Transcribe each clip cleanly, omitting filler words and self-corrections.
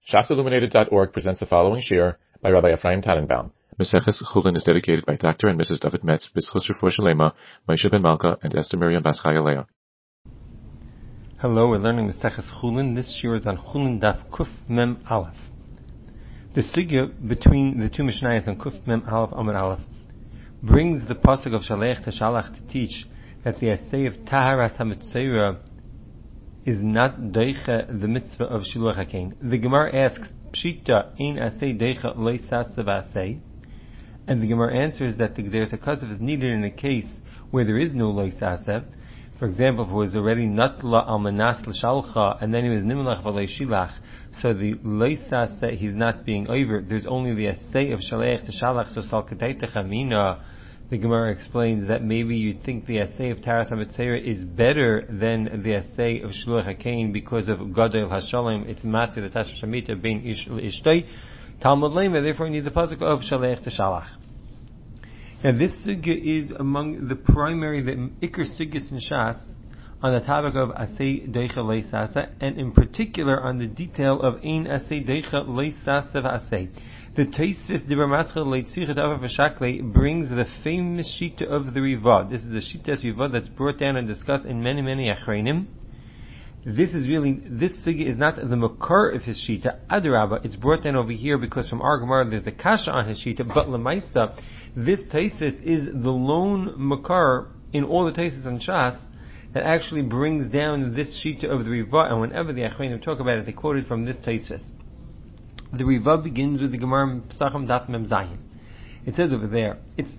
shasilluminated.org presents the following shir by Rabbi Ephraim Tannenbaum. Maseches Chulin is dedicated by Dr. and Mrs. David Metz, B'tzchus Refuah Shalema, Moshe Ben Malka, and Esther Miriam Bas Chaya Leah. Hello, we're learning Maseches Chulin. This shir is on Chulin Daf Kuf Mem Aleph. The sugya between the two Mishnayos on Kuf Mem Aleph Amud Aleph brings the pasuk of Shalech to Shalach to teach that the essay of Taharas HaMitzvah is not deicha the mitzvah of Shiluach HaKain. The Gemara asks, Pshita ein asay deicha leisas v'asay, and the Gemara answers that the Gzeres HaKasav is needed in a case where there is no leisasa. For example, if it was already natla al manas l'shalcha, and then he was nimlach v'lei shilach, so the leisasa he's not being over. There's only the assay of shalech to shalach, so sal k'tayta chamina. The Gemara explains that maybe you'd think the assay of Taras HaMitzvah is better than the assay of Shluach HaKain because of Gadol HaShalom. It's matir the Tasha Shamita bein ish l'ishtay. Talmud Lema, therefore you need the pasuk of Shalech to Shalach. Now this sugya is among the primary, the ikar sugyas in Shas, on the topic of Asay Deicha Leisasa, and in particular on the detail of Ein Asay Deicha Leisasa V'Asay. The Tosfos Dibar Maschil Leitzichet Ava V'Shakle brings the famous shita of the Riva. This is the shita Riva that's brought down and discussed in many Achreinim. This sugya is not the makar of his shita. Adarabba, it's brought down over here because from our Gemara there's a kasha on his shita. But Lemaisa, this Tosfos is the lone makar in all the Tosfos on Shas that actually brings down this shita of the Riva. And whenever the Achreinim talk about it, they quote it from this Tosfos. The Riva begins with the Gemara Pesachim Daf Mem Zayin. It says over there, it's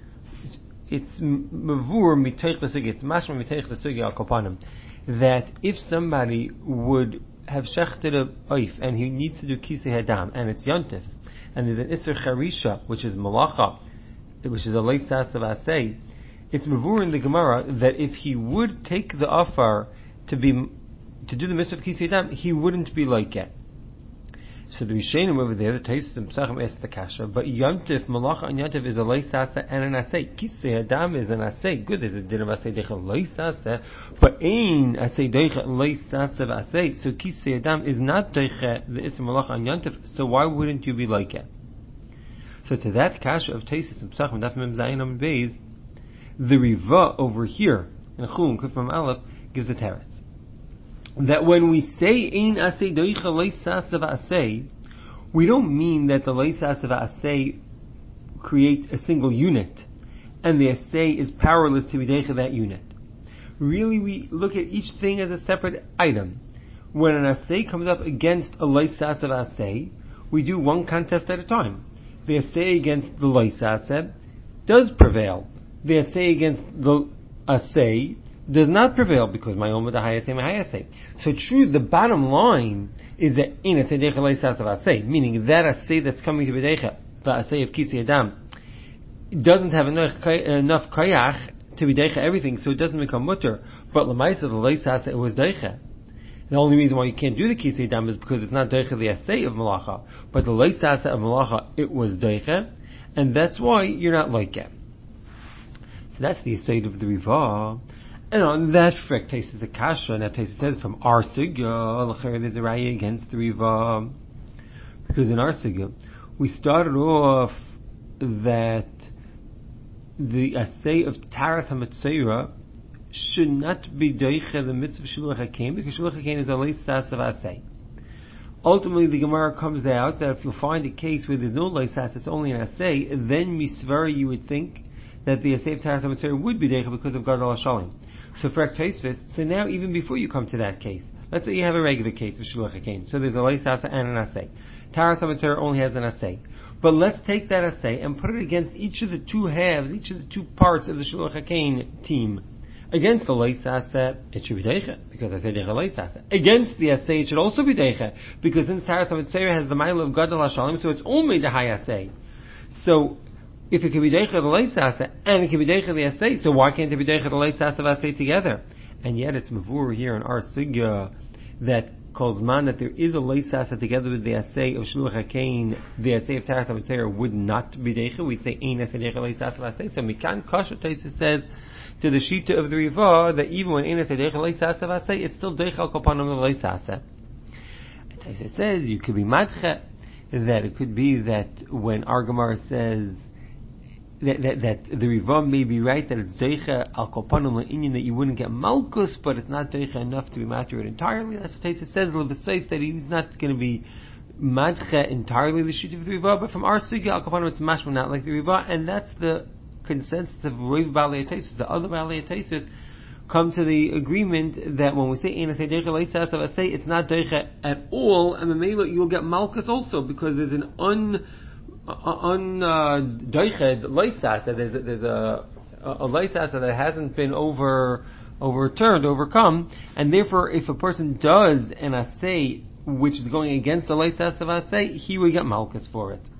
mavur miteich l'sugya, it's mashma miteich l'sugya al kopanim, that if somebody would have shechted a oif and he needs to do kisei hadam and it's yontif and there's an iser charisha which is malacha, which is a leisas of asay, it's mavur in the Gemara that if he would take the afar to do the mitzvah of kisei hadam, he wouldn't be like it. So the Rishonim over there, the Tosfos and Pesachim asked the kasha, but Yontif, Malacha and Yontif is a leisasa and an asay. Kisei Hadam is an asay. Good, there's a din of asay deicha leisasa, but ein asay deicha leisasa v'asay. So Kisei Hadam is not deicha the Isra Malacha and Yontif, so why wouldn't you be like it? So to that kasha of Tosfos and Pesachim, Daf Mem Zayin Amud Beis, the Riva over here, in Chulin Kuf Mem Aleph, gives a teretz. That when we say ein asay deicha leisasa v'asay, we don't mean that the leisasa v'asay create a single unit, and the asay is powerless to be deicha that unit. Really, we look at each thing as a separate item. When an asay comes up against a leisasa v'asay, we do one contest at a time. The asay against the leisasa does prevail. The asay against the asay does not prevail because my own hayasay. So true, the bottom line is that in a deicha leisas of asay, meaning that asay that's coming to be deicha, the asay of kisei hadam, doesn't have enough kayach to be deicha everything, so it doesn't become mutter. But lemaisa the leisas it was deicha. The only reason why you can't do the kisei hadam is because it's not deicha the asay of malacha, but the leisas of malacha it was deicha, and that's why you're not like it. So that's the asay of the Riva. And on that frek, Tosfos a kasha, and that Tosfos says from our sugya, there's a raya against the Riva. Because in our sugya, we started off that the assay of Taras HaMitzvah should not be deicha the mitzvah of Shiluach HaKain, because Shiluach HaKain is a leisas of assay. Ultimately, the Gemara comes out that if you find a case where there's no leisas, it's only an assay, then misvara you would think that the assay of Taras HaMitzvah would be deicha because of Gadol HaShalom. So for Tosfos, so now even before you come to that case, let's say you have a regular case of Shluach HaKain, so there's a leisasa and an asay. Taras HaMitzvah only has an asay. But let's take that asay and put it against each of the two halves, each of the two parts of the Shluach HaKain team. Against the leisasa, it should be deicha, because I say deicha leisasa. Against the asay, it should also be deicha, because since Taras HaMitzvah has the mile of Gadol HaShalom, so it's only the high asay. So, if it can be deicha the leisasa and it can be deicha the asay, so why can't it be deicha the leisasa of asay together? And yet it's mavur here in our sugya that calls man that there is a leisasa together with the asay of Shluach HaKain, the asay of Taras HaMitzvah would not be deicha. We'd say ein asay deicha leisasa of asay. So mikan kasha Tosfos says to the shita of the Riva that even when ein asay deicha leisasa of asay, it's still deicha al kopanim of leisasa. Taisa says you could be madche, that it could be that when Argamar says that the Riva may be right, that it's Deicha al Kolpanim La'inyan, that you wouldn't get Malkus, but it's not Deicha enough to be matter entirely. That's what Taisa says, L'B'Seif, that he's not going to be Madche entirely the sheet of the Riva, but from our Sugya al Kolpanim it's mashma, not like the Riva, and that's the consensus of Rav Balei Taisus. The other Balei Taisus come to the agreement that when we say Eina say Deicha Leisas of say it's not Deicha at all, and maybe you'll get Malkus also, because there's an doiched leisasa. There's a leisasa that hasn't been overcome, and therefore, if a person does an asay which is going against the leisasa of asay, he will get malchus for it.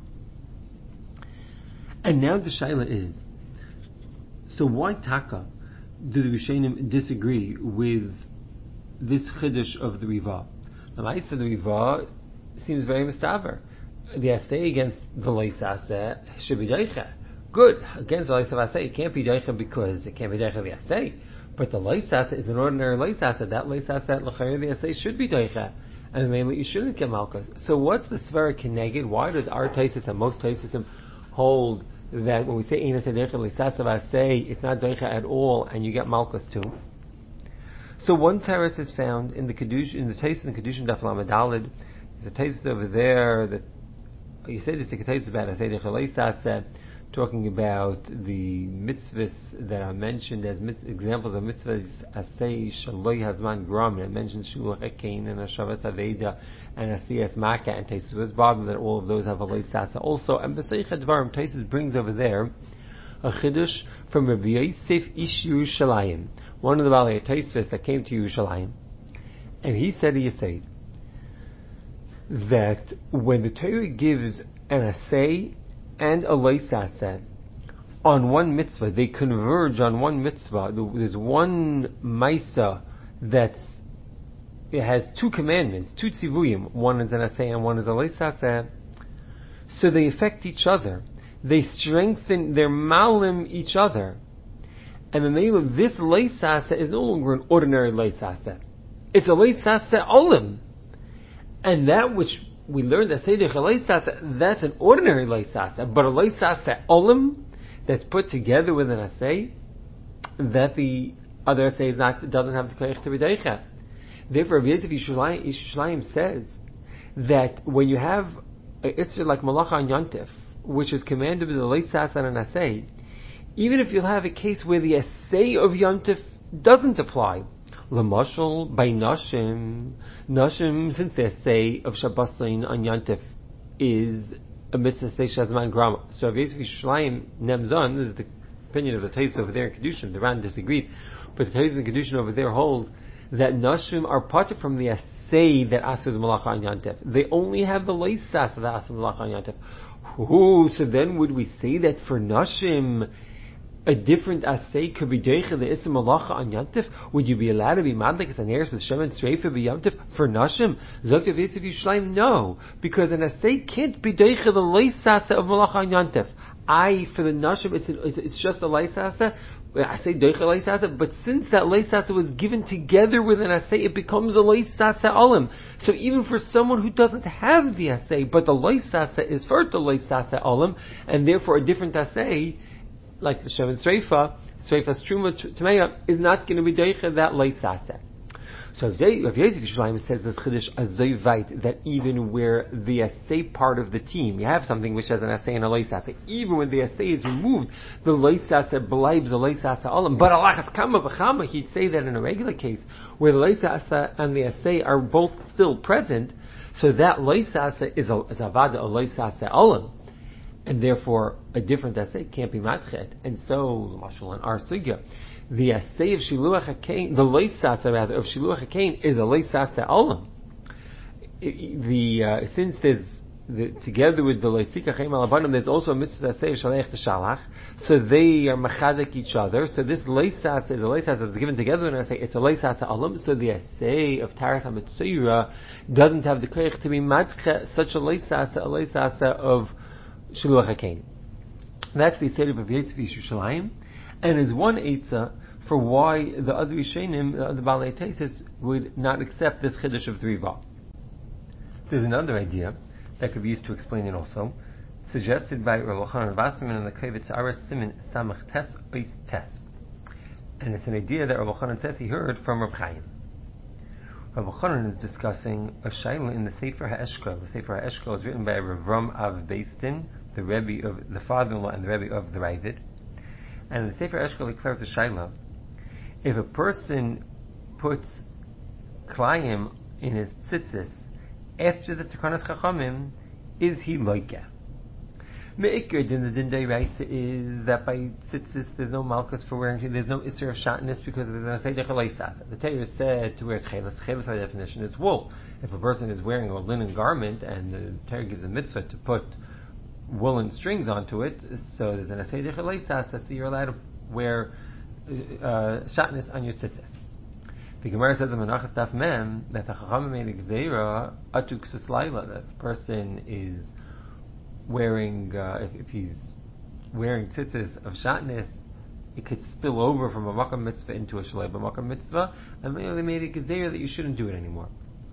And now the shaila is: so why taka do the Rishonim disagree with this chiddush of the Riva? The Maisa the Riva seems very mustaver. The assay against the leisasa should be deicha. Good. Against the leisasa assay, it can't be deicha because it can't be deicha the assay. But the leisasa is an ordinary leisasa. That leisasa l'chayr the assay should be deicha, and mainly you shouldn't get malchus. So what's the svara keneged? Why does our taisis and most taisis hold that when we say eina say deicha leisasa assay, it's not deicha at all, and you get malchus too? So one teretz is found in the kedushin, in the taisis and kedushin daf lamed daled. There's a taisis over there that. You say this is about talking about the mitzvahs that are mentioned as examples of mitzvahs. Asay shaloi hazman gram. It mentions shuluch ekein and hashavas aveda and asiyas maka and Taisus was bothered that all of those have a leisasa also. And b'seich advarim Taisus brings over there a chiddush from Rabbi Yosef Ish Yerushalayim, one of the Balei Taisus that came to Yerushalayim, and he said to Yisayid that when the Torah gives an asay and a leisasa on one mitzvah, they converge on one mitzvah. There's one maisa it has two commandments, two tzivuyim. One is an asay and one is a leisasa. So they affect each other. They strengthen, they're malim each other. And the name of this leisasa is no longer an ordinary leisasa. It's a leisasa olim. And that which we learned that Seder Leisasa, that's an ordinary Leisasa, but a Leisasa Olim that's put together with an Asay, that the other Asay doesn't have the Koyach to be Deicha. Therefore, Rabbi Yosef Yerushalayim says that when you have an Isser like Malacha and Yontif, which is commanded with a Leisasa and an Asay, even if you'll have a case where the Asay of Yontif doesn't apply, L'mashal by Nashim, since the say of Shabbasin on Yantif is a mitzvah say Shazman Gram. So Rabbi Yosef Yerushalayim Nemzon, this is the opinion of the Taisus over there in Kedushin. The Ran disagrees, but the Taisus in Kedushin over there holds that Nashim are parted from the say that asas Malacha on Yantif. They only have the leisas of the asas Malacha on Yantif. So then would we say that for Nashim a different asay could be deicha the isim malacha on yantif? Would you be allowed to be madlik as an eres with shem and streifa be yantif for nashim? Zoktav Yosef Yerushalayim, no, because an asay can't be deicha the leisasa of malacha on yantif. For the nashim, it's just a leisasa. I say deicha leisasa, but since that leisasa was given together with an asay, it becomes a leisasa olim. So even for someone who doesn't have the asay, but the leisasa is for the leisasa olim, and therefore a different asay, like the Shem and Sreifa's Truma Tameya, is not going to be deicha that leisasa. So Rav Yosef Yerushalayim says this chiddush azoyvait, that even where the assay part of the team, you have something which has an assay and a leisasa, even when the assay is removed, the leisasa blibes the leisasa olam. But alachas kama b'chama, he'd say that in a regular case where the leisasa and the assay are both still present, so that leisasa is avada a leisasa olam. And therefore, a different assay can't be matchet. And so, Mashal and our sugya, the assay of Shiluach HaKain, the leisasa rather of Shiluach HaKain is a leisasa olam. Since there's together with the leisika chaim alabanim, there's also a mitzvah assay of Shalech Shalach, so they are machadek each other. So this leisasa is a leisasa that's given together with an assay. It's a leisasa olam. So the assay of Taras HaMetzora doesn't have the koyach to be matchet such a leisasa of Shiluach HaKain. That's the Seder of Yosef Yerushalayim, and is one eitzah for why the other Rishonim, the Balei Taisus, would not accept this chiddush of the Riva. There's another idea that could be used to explain it also, suggested by Rav Elchanan Wasserman in the Kovetz Aras Siman Samach Tes Ois Tes. And it's an idea that Rav Elchanan says he heard from Reb Chaim. Rav Elchanan is discussing a shaila in the Sefer HaEshkol. The Sefer HaEshkol is written by Rav Ram Av Beistin, the Rebbe of the father-in-law and the Rebbe of the Ravid. And in the Sefer HaEshkol he declares a shaila: if a person puts klayim in his tzitzis after the Takanas Chachamim, is he loikeh? Me'ikr din the din deraisa is that by tzitzis there's no malchus for wearing, there's no isser of shatness because there's an asay dechalaisas. The Torah said to wear tchelis. Tchelis by definition is wool. If a person is wearing a linen garment and the Torah gives a mitzvah to put woolen strings onto it, so there's an asay dechalaisas, so you're allowed to wear shatness on your tzitzis. The Gemara says in Menachos Daf Mem that the Chachamim made a gzeira atuk suslaila, that the person is wearing, if he's wearing tzitzis of shatnez, it could spill over from a makam mitzvah into a shalei b'makam mitzvah, and they made a gezeira that you shouldn't do it anymore.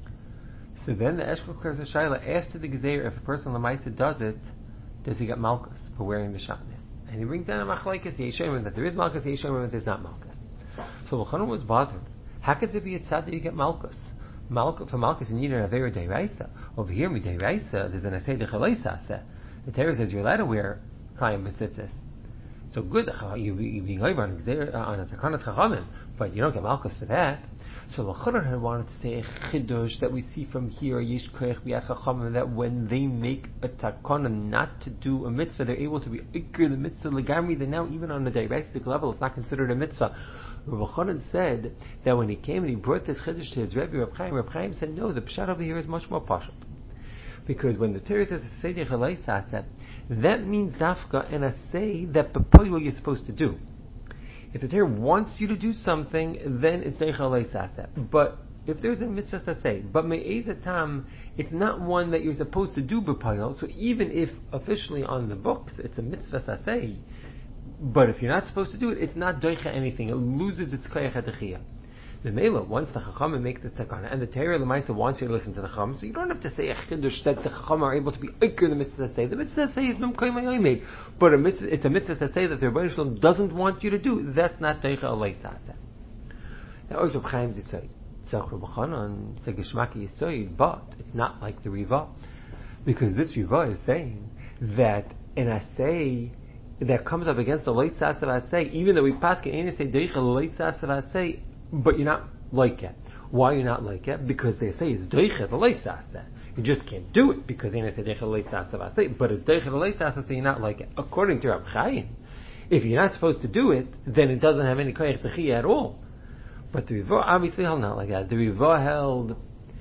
So then the Eshkol clears the shaila: after the gezeira, if a person l'maisa does it, does he get malchus for wearing the shatnez? And he brings down a machlekes yeshayim that there is malchus, yeshayim that there's not malchus. So Elchanan was bothered. How could there be a tzad that you get malchus? For malchus you need an avera deiraisa. Over here, mi deiraisa, there's an asay dechalaisa. The Torah says you're allowed to wear klayim b'tzitzis. So good, you're being over on a takanas chachamim, but you don't get malchus for that. So Elchanan had wanted to say a chidush that we see from here, yesh koyach b'yad chachamim, that when they make a takana not to do a mitzvah, they're able to be ikr the mitzvah legamri. Then now even on a diraistic level, it's not considered a mitzvah. Rav Elchanan said that when he came and he brought this chiddush to his Rebbe Reb Chaim said, no, the pshat over here is much more pashut. Because when the Torah says asay dechalaisas, that means dafka and asay that b'poyel you're supposed to do. If the Torah wants you to do something, then it's dechalaisas. But if there's a mitzvah asay, but me'ezatam, it's not one that you're supposed to do b'poyel. So even if officially on the books it's a mitzvah asay, but if you're not supposed to do it, it's not doicha anything. It loses its koyach adechiyah. The Mela, once the Chachamim make this takana, and the Torah L'maisa wants you to listen to the Chachamim, so you don't have to say a chiddush that the Chachamim are able to be ikr the mitzvah say. The mitzvah say is mem made, but it's a mitzvah say that the Rebbeinu Shalom doesn't want you to do. That's not doicha alaisasa. Now, Reb Chaim Zisay, Tzach Reb Chanan, Segeshmaki Yisoid, but it's not like the Riva, because this Riva is saying that an asay that comes up against the leisas of asay, even though we pass can say doicha leisas of asay, but you're not like it. Why you're not like it? Because they say it's doicha the leisas. You just can't do it because they say doicha leisas of asay, but it's doicha the leisas, so you're not like it. According to Reb Chaim, if you're not supposed to do it, then it doesn't have any koyach techiyah at all. But the Riva obviously held not like that. The Riva held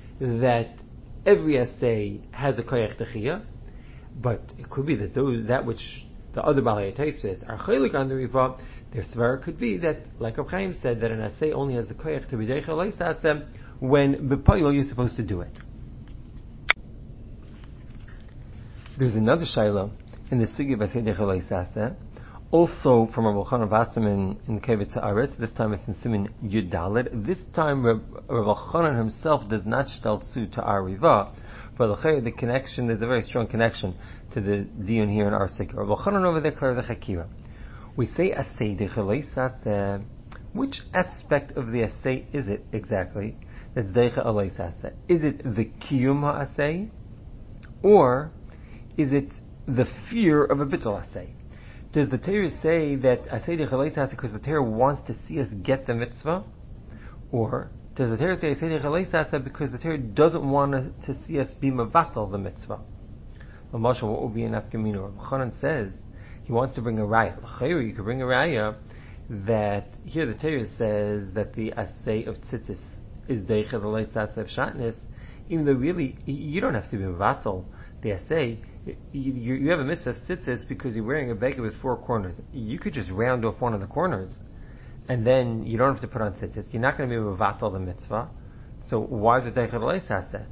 that every asay has a koyach techiyah, but it could be that that which the other Balei Tosfos are chaylik on the Riva, their svara could be that, like Reb Chaim said, that an asay only has the koyach to be deicha leisasem when b'poyel you're supposed to do it. There's another shaila in the sugi of asay deicha leisasem, also from Rav Elchanan Wasserman in the Kovetz Aras. This time it's in Siman Yud Daled. This time Rav Elchanan himself does not shteltzu to our Riva, but the connection, there's a very strong connection to the dion here in our sikh. Rav Elchanan over there clears the chakira. We say asay dechalaisas. Which aspect of the asay is it exactly that's deicha alaisas? Is it the kiyum asay, or is it the fear of a bittul asay? Does the Torah say that asay dechalaisas because the Torah wants to see us get the mitzvah, or does the Torah say asay dechalaisas because the Torah doesn't want to see us be mevatel the mitzvah? What would be an afkamino? Rav Chanan says he wants to bring a raya. L'chayru, you could bring a raya that here the Torah says that the asay of tzitzis is deicha the leisas of shatnez, even though really you don't have to be mevatel the asay. You have a mitzvah tzitzis because you're wearing a beggar with 4 corners. You could just round off one of the corners, and then you don't have to put on tzitzis. You're not going to be mevatel the mitzvah. So why is it deicha the leisas?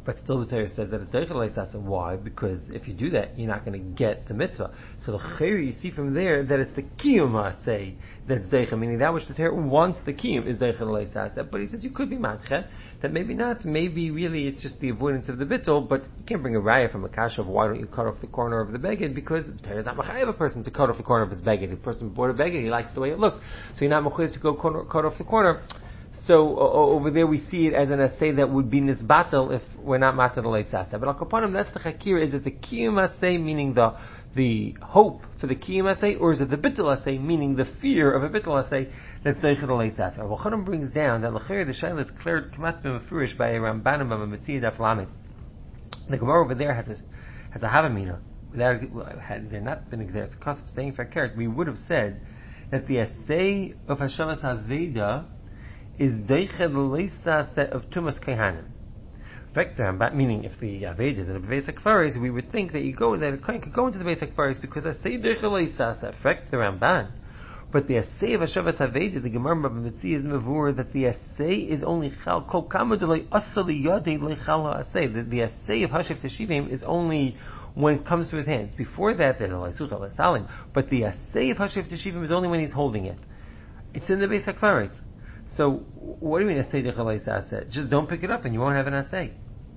But still the Torah says that it's Deichel Leisasa. Why? Because if you do that, you're not going to get the mitzvah. So the Chayr, you see from there that it's the Kiyum Aseh that's Deichel, meaning that which the Torah wants the Kiyum is Deichel Leisasa. But he says you could be Matche, that maybe not, maybe really it's just the avoidance of the bittul, but you can't bring a raya from a kasha of why don't you cut off the corner of the beged, because the Torah is not mechayev a person to cut off the corner of his beged. If a person bought a beged, he likes the way it looks, so you're not mechayev to go cut off the corner. So over there we see it as an assay that would be nisbatel if we're not matal leisasa. But al kapanim, that's the chakir. Is it the kiyum assay, meaning the hope for the kiyum assay, or is it the bittul assay, meaning the fear of a bittul assay that's deichel leisasa? Rav Chanan brings down that l'chayr the shayla is declared kamat b'mefurish by a Rambanim of a Metzia Daf Lamed. The Gemara over there has a havamina. Had there not been exerted a cusp saying for carrot, we would have said that the assay of Hashemas Haveda is deichel leisasa of tumas kehanim. Meaning, if the Aved is in a Beis HaKfaris, we would think that a Kohen could go into the Beis HaKfaris because Asay Deichel Leisasa affect the Ramban. But the Asay of Hashavas Aved, the Gemara of Metzi is Mavur, that the Asay is only Chal Kol Kamadulei Asali Yadei Lechal Asay. The Asay of Hashav Teshivim is only when it comes to his hands. Before that, there's a Laisuch al Salim. But the Asay of Hashav Teshivim is only when he's holding it. It's in the Beis HaKfaris. So, what do you mean Asay Deichel Leisasa? Just don't pick it up and you won't have an Asay.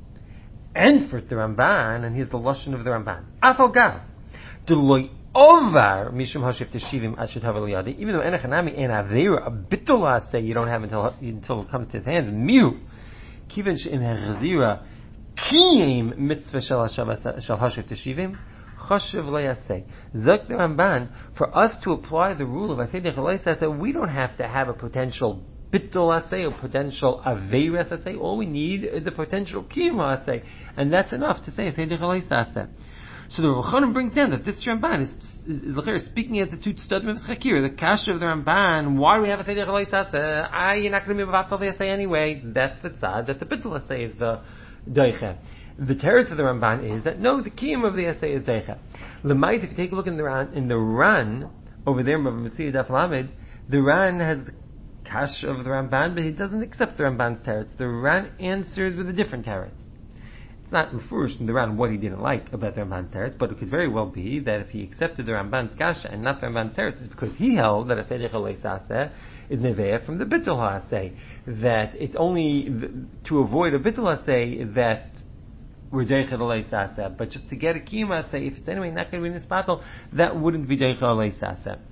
And for the Ramban, and here's the lashon of the Ramban. Afalgav, Deloy Ovar Mishum Hashif Teshivim Ashit Havaliyadi. Even though Enechanami and Avera a bitula say you don't have until it comes to his hands. Miu Kivench in Herzira Kiyim Mitzvah Shel Hashif Teshivim Chashiv Le'aseh. Zok the Ramban, for us to apply the rule of Asay Deichel Leisasa, we don't have to have a potential bittul asay or potential aveiras asay. All we need is a potential kiyum asay, and that's enough to say Asay Deichel Leisasa. So the Rav Chanan brings down that this Ramban is speaking as the two studim of Chakir, the kasha of the Ramban. Why do we have Asay Deichel Leisasa? You're not going to be about the asay anyway. That's the tzad that the bittul asay is the deicha. The teretz of the Ramban is that no, the kiyum of the asay is deicha. L'mayis, if you take a look in the Ran over there, Metzia Daf Lamed, the Ran has the kash of the Ramban, but he doesn't accept the Ramban's teretz. The Ran answers with a different teretz. It's not mufurish in the Ran what he didn't like about the Ramban's teretz, but it could very well be that if he accepted the Ramban's kasha and not the Ramban's teretz, it's because he held that Asay Deichel Leisasa is neveah from the bittul ha'asay, that it's only to avoid a bittul ha'asay that we're Deichel Leisasa, but just to get a kiyum ha'asay, if it's anyway not going to be in this battle, that wouldn't be Deichel Leisasa.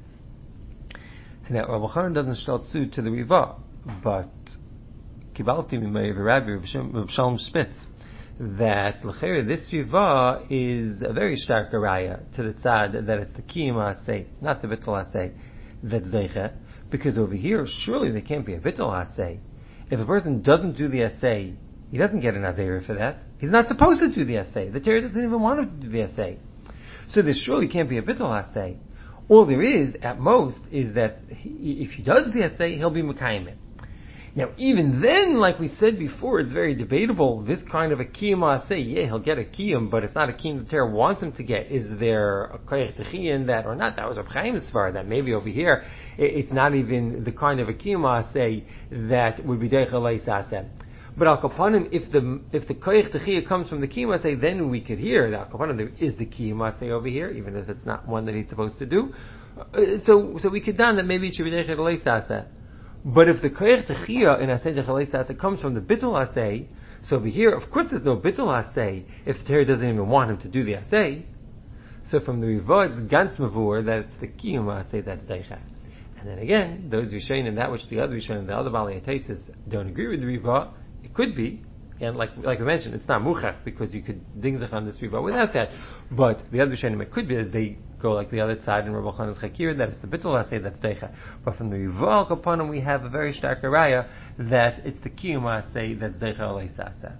Now, Rav Chanan doesn't shtaltzu to the Riva, but Kibalti Mimay Rabbi Rav Shalom Spitz, that l'chera this Riva is a very stark raya to the tzad that it's the kiyum asay, not the bittul asay, that's zeicha, because over here surely there can't be a bittul asay. If a person doesn't do the asay, he doesn't get an aveira for that. He's not supposed to do the asay. The Torah doesn't even want him to do the asay. So there surely can't be a bittul asay. All there is, at most, is that if he does the assay, he'll be Mekayim it. Now, even then, like we said before, it's very debatable. This kind of a kiyum assay, yeah, he'll get a kiyum, but it's not a kiyum the Torah wants him to get. Is there a koyach techi in that or not? That was Reb Chaim's svar, that maybe over here, it's not even the kind of a kiyum assay that would be deichel leisaseh. But al kapanim, if the koyach techiyah comes from the kiyum asay, then we could hear that al kapanim there is the kiyum asay over here, even if it's not one that he's supposed to do. So we could done that maybe it should be deichel leisaseh. But if the koyach techiyah in asay deichel leisaseh comes from the bittul asay, so over here, of course, there's no bittul asay if the Torah doesn't even want him to do the asay. So from the Rivah, it's ganz mavur that it's the kiyum asay that's deichel. And then again, those Rishonim, that which the other Rishonim, the other Balei Tesis don't agree with the Rivah. It could be, and like I mentioned, it's not muchach because you could dingzach on this riba without that. But the other Rishonim, it could be that they go like the other side in Rav Chanan's Chakir, that it's the bittul asay that's deicha. But from the rival kapanim, we have a very stark raya that it's the kiyum asay that's deicha leisasa.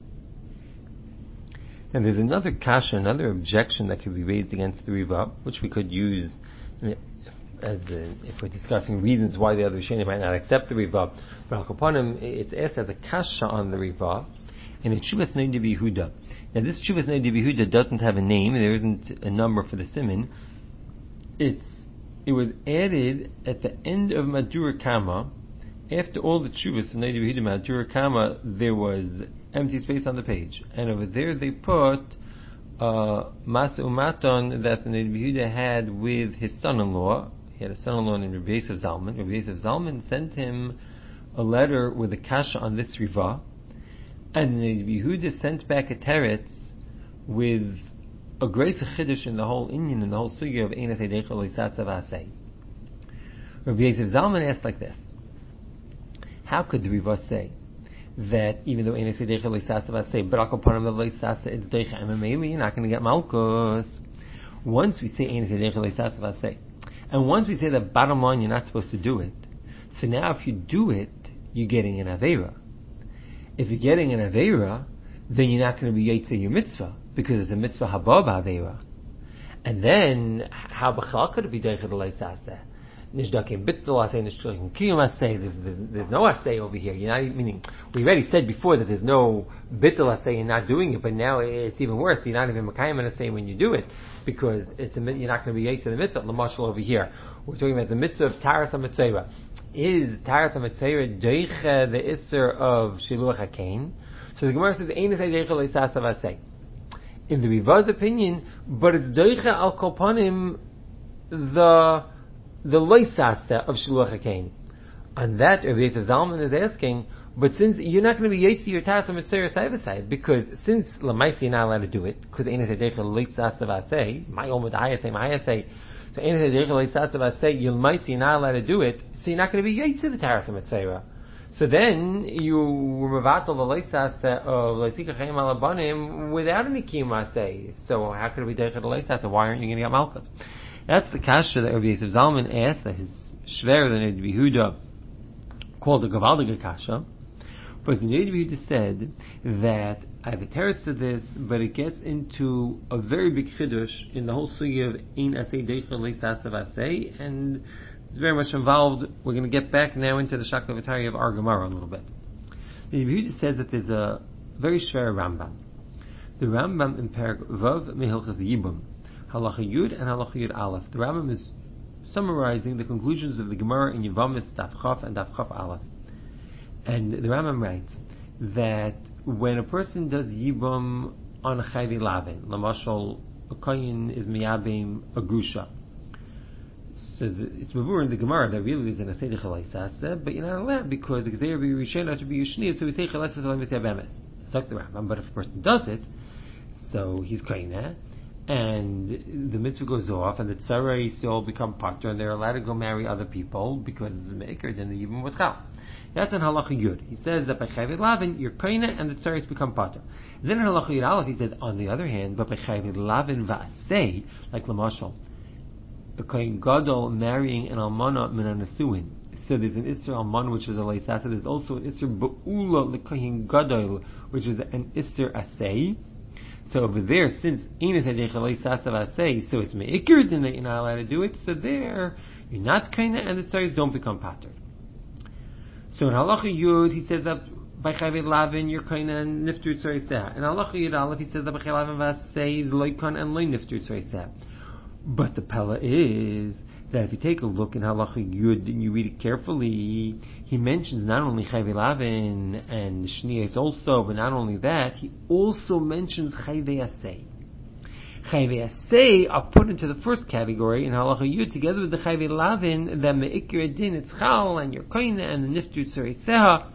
And there's another kasha, another objection that could be raised against the riba, which we could use if we're discussing reasons why the other Rishonim might not accept the riba. But al-Kapanim, it's asked as a kasha on the riba, and it's Shuvas Neidi B'Yehuda. Now this Shuvas Neidi B'Yehuda doesn't have a name, there isn't a number for the siman. It was added at the end of Madura Kama. After all the Shuvas of Neidi B'Yehuda Madura Kama, there was empty space on the page, and over there they put Masa Umaton that the Rabbi Yehuda had with his son-in-law. He had a son-in-law named Rabbi Yosef Zalman. Rabbi Yosef Zalman sent him a letter with a kasha on this riva, and Rabbi Yehuda sent back a teretz with a great chiddush in the whole Indian, in the whole sugya of Einas Eidecha Loisasav Asei. Rabbi Yosef Zalman asked like this: how could the riva say that even though Einas Eidecha Loisasav Asei, but Akapanim Loisasa, it's Deicha Emameli, you're not going to get Malkus? Once we say Einas Eidecha Loisasav Asei, and once we say that bottom line you're not supposed to do it, so now if you do it, you're getting an Aveira. If you're getting an Aveira, then you're not going to be Yetzer your mitzvah, because it's a mitzvah haba b'Aveira. And then, how b'chal could it be Deicha Loisasa? Nishdakim bittul asay, nishdakim kiyum asay. There's no asay over here. You're not, meaning, we already said before that there's no bittul asay and not doing it, but now it's even worse. You're not even makayim and asay when you do it, because you're not going to be yetzer the mitzvah. L'mashal over here, we're talking about the mitzvah of taras hamitzvah. Is taras hamitzvah deicha the isser of shiluach hakein? So the Gemara says ein asay deicha leisasav asay. In the Rivaz opinion, but it's deicha al kolpanim the loisasa of Shiluach HaKain. On that, Rabbi Yosef Zalman is asking, but since you're not going to be Yetzi your Tasa Mitzvah side, because since Lamaisi you're not allowed to do it, because Einas Eidecha Loisasa Vasei, my Omud Ayasei, so Einas Eidecha Loisasa Vasei, you're not allowed to do it, so you're not going to be Yetzi the Tasa Mitzvah. So then, you revatal the Loisasa of Loisika Chaim Alabanim without any Kiyum Asei. So how could it be Deicha the Loisasa? Why aren't you going to get Malchus? That's the kasha that Rabbi Yosef Zalman asked, that his shver, the Rabbi Yehuda, called the Gavaldige kasha. But the Rabbi Yehuda said that I have a teretz to this, but it gets into a very big chiddush in the whole sugya of ein asay deicha leisasav asay, and it's very much involved. We're going to get back now into the Shakla V'Tari of our Gemara a little bit. The Rabbi Yehuda says that there's a very shver Rambam. The Rambam in Perek Vav Mehilchas Yibum, Halacha Yud and Halacha Yud Aleph. The Rambam is summarizing the conclusions of the Gemara in Yevamos Daf Chaf and Daf Chaf Aleph. And the Rambam writes that when a person does Yibum on a Chayvi Lavin, Lamashal, a Koyin is Miyabim a Grusha. So it's Mavur in the Gemara that really is an Aseh Chalaisasa, but you're not allowed because the Gzeir be Rishon to be Yushni, so we say Chalaisasa Chalaisasa Yabemes. Suck the Rambam, but if a person does it, so he's Koyin, and the mitzvah goes off, and the tzarais all become partner, and they're allowed to go marry other people because it's a maker, then the yibum was chal. That's in halacha yud. He says that by chayvid lavin you're koine and the tzarais become partner. Then in halacha yud aleph he says, on the other hand, but by chayvid lavin va'asei, like lamashal, a kohen gadol marrying an almana min anasuin. So there's an isser alman which is a leisasa. There's also an isser ba'ula l'kohen gadol which is an isser asei. So over there, since Einas Eidecha Loisasav Asei, so it's me'ikir din that you're not allowed to do it, so there, you're not kaina and the tzaris don't become pater. So in Halacha Yud, he says that by Chayvei Lavin, you're kaina and niftur tzariseh. In Halacha Yud Aleph, he says that by Chayvei Lavin Vasei is loikon and loy niftur tzariseh. But the pella is that if you take a look in Halacha Yud and you read it carefully, he mentions not only Chayvei Lavin and Shniyos also, but not only that, he also mentions Chayvei Asei. Chayvei Asei are put into the first category in Halacha Yud together with the Chayvei Lavin, that Me'ikir Adin, it's Chal, and your Koine, and the Niftur Tzariseha.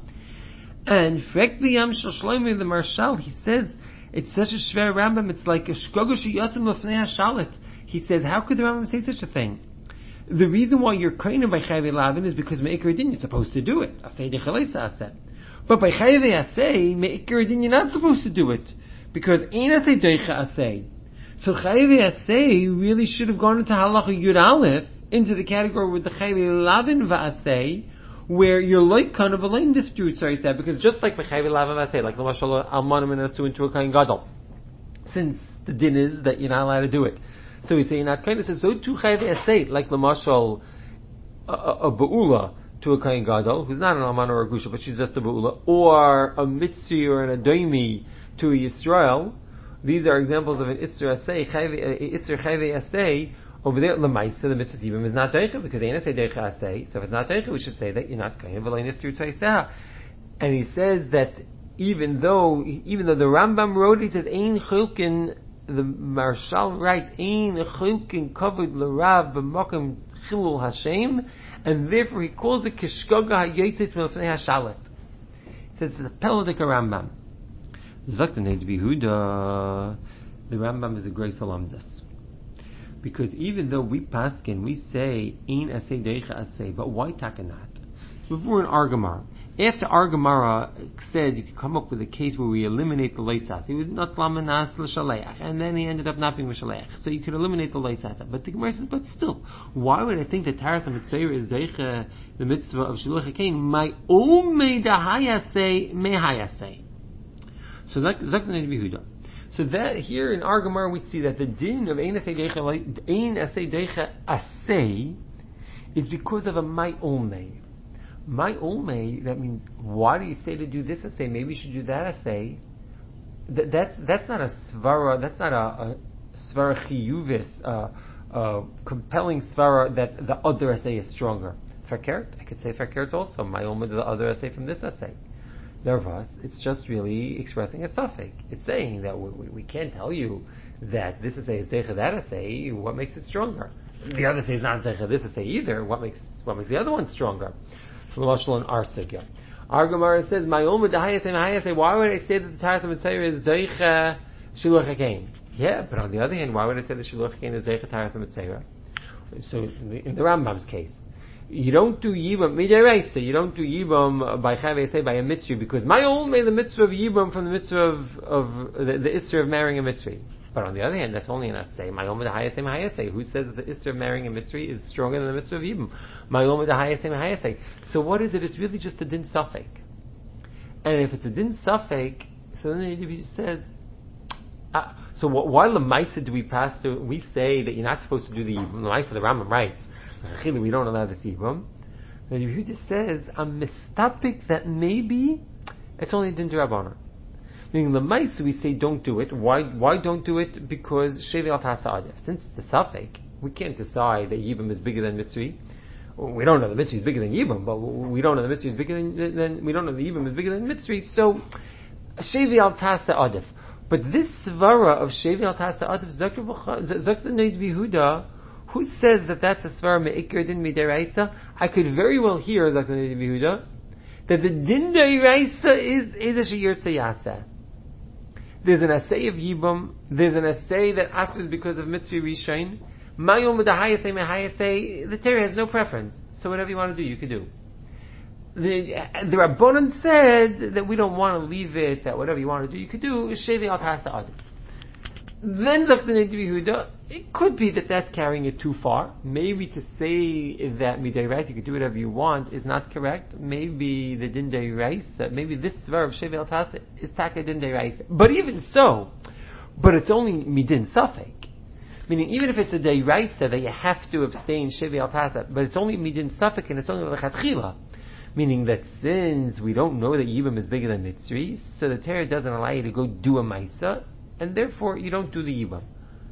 And Frek B'yam Shel Shlomo the Marshal, he says, it's such a shver Rambam, it's like a Shkogo Sheyatzim Lefnei HaShalit. He says, how could the Rambam say such a thing? The reason why you're kind by Chayvei Lavin is because Me'ikar Din, you're supposed to do it. Asay Dechalesa Aseh. But by Chayvei Asay, Me'ikar Din, you're not supposed to do it. Because Ein Asay Deicha Asay. So Chayvei Asay really should have gone into Halacha Yud Aleph, into the category with the Chayvei Lavin Va'asay, where you're like kind of a line diftu, said, because just like by Chayvei Lavin Va'asay, like the Mashal Almanim and Atsu into a Kain Gadol, since the din is that you're not allowed to do it. So we say you're not kind of says so too chayvei asay, like the mashal a ba'ula to a kain gadol who's not an alman or a grusha, but she's just a ba'ula, or a mitzi or an adoimi to a Yisrael. These are examples of an isser asay, isser chayvei asay. Over there, lemaisa the mitzvah yibum is not deicha because ain't say deicha asay. So if it's not deicha, we should say that you're not kind of v'lein iftur tzayseha. And he says that even though the Rambam wrote, he says, Ein Chilkin, the Marshal writes, Ein Chilkin covered l'Rav b'makom chilul Hashem, and therefore he calls it Kishkoga HaYotzes Milfnei HaShalit. He says, it's a Peladik Rambam. Zaktanei Yehuda, the Rambam is a great salamdas. Because even though we paskin, we say, Ein Asay Deicha Asay, but why takanat? So before an Argamar, after Argamara says you could come up with a case where we eliminate the leisas. He was not lamanas l'shaleach, and then he ended up not being l'shaleach. So you could eliminate the leisas. But the Gemara says, but still, why would I think that Taras HaMitzvah is deicha the mitzvah of Shiluach HaKain? My omei dahayasei mehayasei. So that's the Yehuda. So that here in Argamara we see that the din of ein asay deicha asay is because of a my omei. My omei, that means, why do you say to do this assay? Maybe you should do that assay. That's not a svara, that's not a svara chiyuvis, compelling svara that the other assay is stronger. Fakert, I could say fakert also. My omei is the other assay from this assay. Nervous, it's just really expressing a suffix. It's saying that we can't tell you that this assay is deicha that assay. What makes it stronger? The other assay is not deicha this assay either. What makes the other one stronger? From the Mashal and Arsig. Our Gemara says, "My own with the highest and highest. Why would I say that the Taras HaMitzvah is Deicha Shiluach HaKain?" Yeah, but on the other hand, why would I say that Shiluach HaKain is Deicha Taras HaMitzvah? So in the Rambam's case, you don't do Yibam Midiraisa. You don't do Yibam by Chavei say by a mitzvah, because my own made the mitzvah of Yibam from the mitzvah of the Isser of marrying a mitzvah. But on the other hand, that's only an assay. My own with the highest say, my highest say. Who says that the Isser of marrying a mitzvah is stronger than the mitzvah of Yibam? My own with the highest say, my highest say. So what is it? It's really just a din suffix. And if it's a din suffix, so then he says, so why lemaisa do we pass to? We say that you're not supposed to do the Yibam. Lemaisa, the Rambam writes, we don't allow this Yibam. And he just says, I'm mistapik that maybe it's only a din d'Rabbanan. Meaning the mice we say don't do it. Why don't do it? Because Shevi al Tasa Adif. Since it's a suffix, we can't decide that Yibam is bigger than Mitzri. We don't know the Mitzri is bigger than Yibam, but we don't know the Mitzri is bigger than we don't know the Yibam is bigger than Mitzri. So Shevi al Tasa Adif. But this svara of Shevi al Tasa Adif, Zakta Neid Yehuda, who says that that's a svara me'ikr din midiraisa? I could very well hear Zakta Neid Yehuda that the din diraisa is a sheyir tzayasa. There's an assay of Yibam. There's an assay that asks because of mitzvah rishain. Mayom with the highest say, my highest say. The Torah has no preference. So whatever you want to do, you can do. The Rabbanan said that we don't want to leave it, that whatever you want to do, you could do. Shevi al Tasta Adam. Then Zaktanei Yehuda, it could be that that's carrying it too far. Maybe to say that midei reis, you can do whatever you want, is not correct. Maybe the din dei reis, maybe this svar of Shevi al Tasa is taka din dei reis. But even so, but it's only midin safek. Meaning, even if it's a dei reis that you have to abstain Shevi al Tasa, but it's only midin safek and it's only lechatchila. Meaning that since we don't know that Yibam is bigger than Mitzri, so the Torah doesn't allow you to go do a Maisa, and therefore you don't do the Yibam.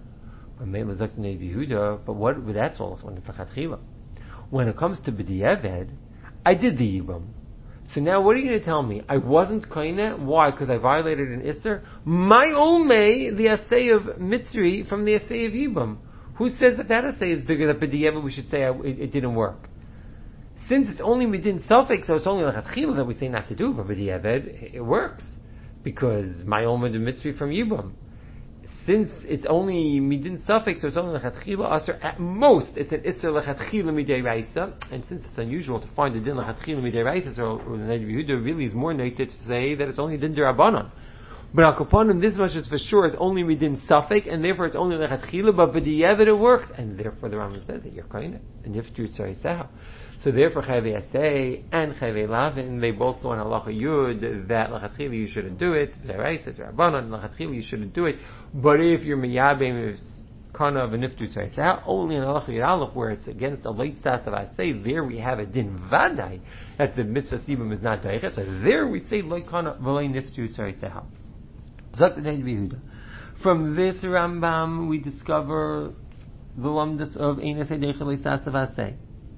But what? That's all when it's Lachatchila. When it comes to B'diavad, I did the Yibam. So now what are you going to tell me? I wasn't Koine? Why? Because I violated an Isser? My Omei, the assay of Mitzri from the assay of Yibam. Who says that assay is bigger than B'diavad? We should say it didn't work. Since it's only midin suffix, so it's only lechatchila that we say not to do, but b'diavad, it works. Because my omid mitzvah from Yibam. Since it's only midin suffix, so it's only lechatchila aser, at most, it's an isser lechatchila midei raisa, and since it's unusual to find a din lechatchila midei raisa, so the Neid Yehuda really is more naked to say that it's only din d'Rabbanan. But al kaponim, this much is for sure, it's only midin suffix, and therefore it's only lechatchila, but b'diavad it works, and therefore the Rambam says that you're kainah, and yiftu tzariseha. So therefore, Chavei Asay and Chavei Lavin, they both go on Halacha Yud that Lachatchila you shouldn't do it. Deraisa, Rabbanan, Lachatchila you shouldn't do it. But if you're Miyabim, Kana of a Niftu Tzayisah, only in Halacha Yud Aleph where it's against the late stats of Asay, there we have a Din Vadai that the Mitzvah Sibim is not Daichet. So there we say Loi Kana V'loi Niftu Tzayisah. Zok the Neid Yehuda. From this Rambam we discover the Lamdas of Ein Asay Deichel Sas of Asay.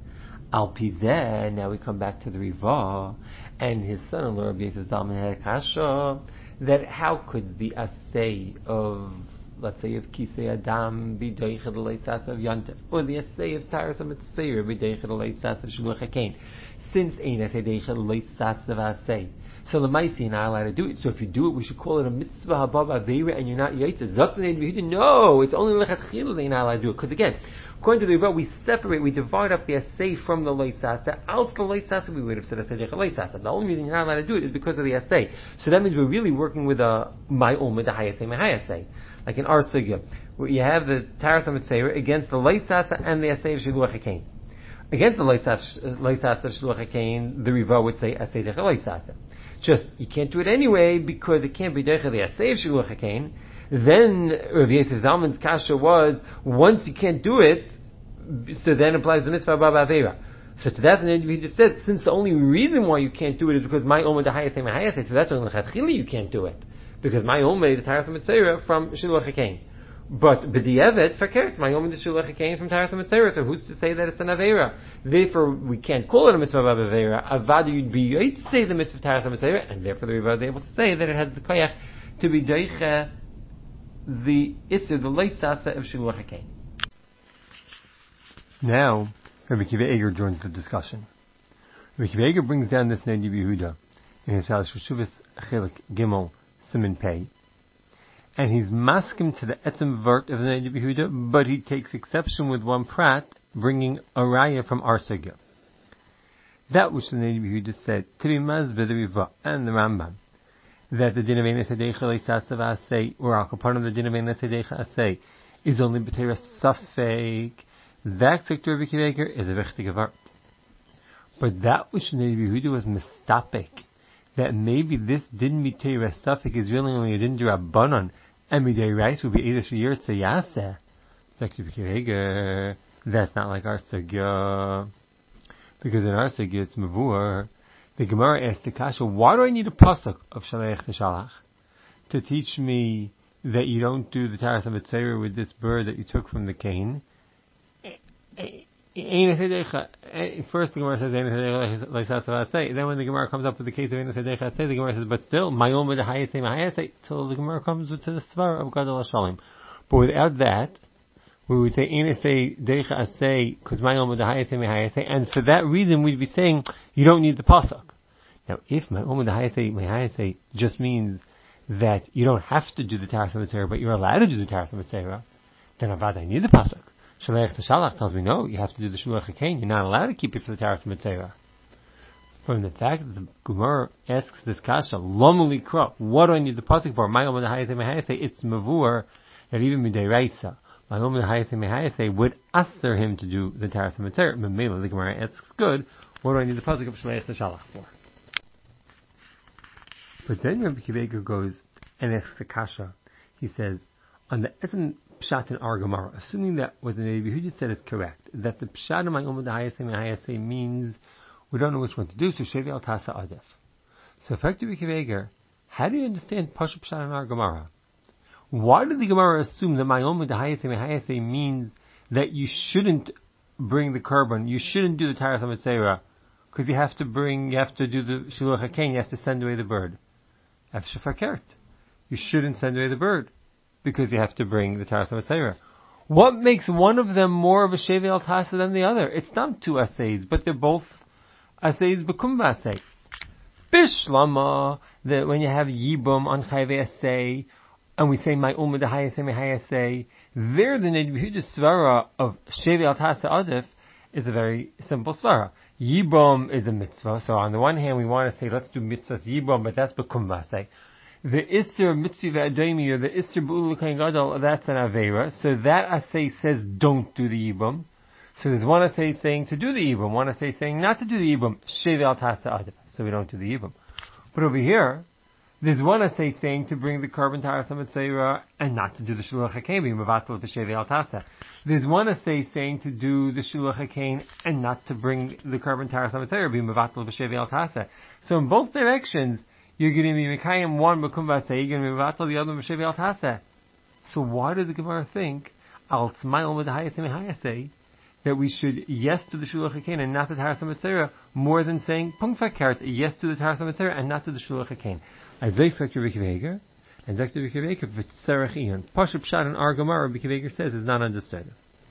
Al Pizeh, now we come back to the Riva, and his son-in-law, Rabbi Yosef Zalman, had a kasha, that how could the assay of, let's say, of Kisei Adam be doiched leisas of Yantif, or the assay of Taras HaMetzora be doiched leisas of Shiluach HaKain, since ein assay doiched leisas of assay. So the Maisi, you're not allowed to do it. So if you do it, we should call it a mitzvah habab aveira, and you're not yaitz. No, it's only lechatchila that you're not allowed to do it. Because again, according to the Rebbe, we divide up the assay from the leisasa. Out the leisasa, we would have said assay leisasa. The only reason you're not allowed to do it is because of the assay. So that means we're really working with a my with the hayasay, my hayasay. Like in our sugya, where you have the taras hametzora against the leisasa and the assay of shiluach hakein. Against the leisasa of shiluach hakein, the Rebbe would say assay leisasa. Just, you can't do it anyway because it can't be deicha the assay of shiluach hakein. Then Rav Yosef Zalman's kasha was, once you can't do it, so then applies the mitzvah above avera. So to that, he just said, since the only reason why you can't do it is because my omid the hayasei my hayasei, so that's only lechatchili you can't do it, because my omid the taras hametzora from shiluach hakein. But b'di'evet fakert my omid the shiluach hakein from taras hametzora. So who's to say that it's an avera? Therefore, we can't call it a mitzvah above avera. Avada you'd be to say the mitzvah taras hametzora, and therefore the Rebbe was able to say that it has the koyach to be deicha the Isser, the Leisasa of Shiluach HaKain. Now, Rabbi Akiva Eiger joins the discussion. Rabbi Akiva Eiger brings down this Nedi Yehuda in his house Shuvas Chelik Gimel Siman Pei, and he's maskim to the etzem vert of the Nedi Yehuda, but he takes exception with one prat, bringing a raya from Arsagya. That which the Nedi Yehuda said to be mazbeh the Riva and the Rambam, that the din of Enes Hadecha Leisasav Asay, or Al Kapan of the din of Enes Hadecha Asay, is only B'teira Safek. That sector of Akiva Eiger is a wichtige vart. But that which Nedi Yehuda was mistapek, that maybe this din B'teira Safek is really only a din D'Rabbanan, and Midei Rice would be either Shiyur Tzayaseh. Sector of Akiva Eiger, that's not like our Sugya. Because in our Sugya it's Mavur. The Gemara asked the kasha, why do I need a pasuk of Shalech T'Shalach to teach me that you don't do the Taras HaMetzora with this bird that you took from the cane? First the Gemara says, then when the Gemara comes up with the case of Enes Hadecha, the Gemara says, but still, my own with the hayasei, till the Gemara comes to the Svar of Gadol HaShalim. But without that, we would say Enes Hadecha Asay, because my own with the hayasei, and for that reason we'd be saying, you don't need the pasuk. Now, if my own with the hayasei just means that you don't have to do the Taras HaMetzora, but you're allowed to do the Taras HaMetzora, then avad I need the pasuk. Shalech T'Shalach tells me, no, you have to do the Shiluach HaKain. You're not allowed to keep it for the Taras HaMetzora. From the fact that the Gemara asks this kasha, Lomuli Kra, what do I need the pasuk for? My own with the hayasei, it's mavur, that even midei raisa, my own with the hayasei would ask him to do the Taras HaMetzora. Memela, the Gemara asks, good, what do I need the pasuk of Shalech T'Shalach for? But then Rabbi Akiva Eiger goes and asks the kasha. He says, on the Etzem Pshat in our Gemara, assuming that what the Nedi Yehuda said is correct, that the Pshat of my own with the hayasei means we don't know which one to do, so Shevi Al Tasa Adef. So effectively, Akiva Eiger, how do you understand Pasha Pshat in our Gemara? Why did the Gemara assume that my own with the hayasei means that you shouldn't bring the korban, you shouldn't do the Taras HaMetzora, because you have to do the Shiluach HaKain, you have to send away the bird. Efshafakert. You shouldn't send away the bird, because you have to bring the Taras HaMetzora. What makes one of them more of a Shevi Al Tasa than the other? It's not two assays, but they're both assays b'kum v'asay. Bishlama, that when you have Yibum on Chayve Asay, and we say my umma the hayasei, there the Nedi Yehuda svara of Shevi Al Tasa Adif is a very simple svara. Yibum is a mitzvah, so on the one hand we want to say let's do mitzvahs Yibum, but that's b'kum v'asay. The Isser Mitzvah Adaymi, or the Isser B'ul L'Kain Gadol, that's an Aveira. So that Asay says don't do the Yibum. So there's one Asay saying to do the Yibum, one Asay saying not to do the Yibum. Shevi Al Tasa Adif. So we don't do the Yibum. But over here, there's one Asay saying to bring the korban Taras HaMetzora and not to do the Shiluach HaKain, Mevatel B'Shevi Al Tasa. There's one Asay saying to do the Shiluach HaKain and not to bring the korban Taras HaMetzora, Mevatel B'Shevi Al Tasa. So in both directions, you're going to be Mekayim one b'kum v'aseh, you're going to be Mevatel the other b'shevi al taseh. So why did the Gemara think, Al Tzmayel with the hayasei, that we should yes to the Shulach HaKain and not to the Taras HaMetzora, more than saying Punktfakart, yes to the Taras HaMetzora and not to the Shulach HaKain. As they Dr. Rikiveger, and Dr. Rikiveger, V'tzarech Iyon. Pashup Pshat in our Gemara, Rikiveger says, is not understood.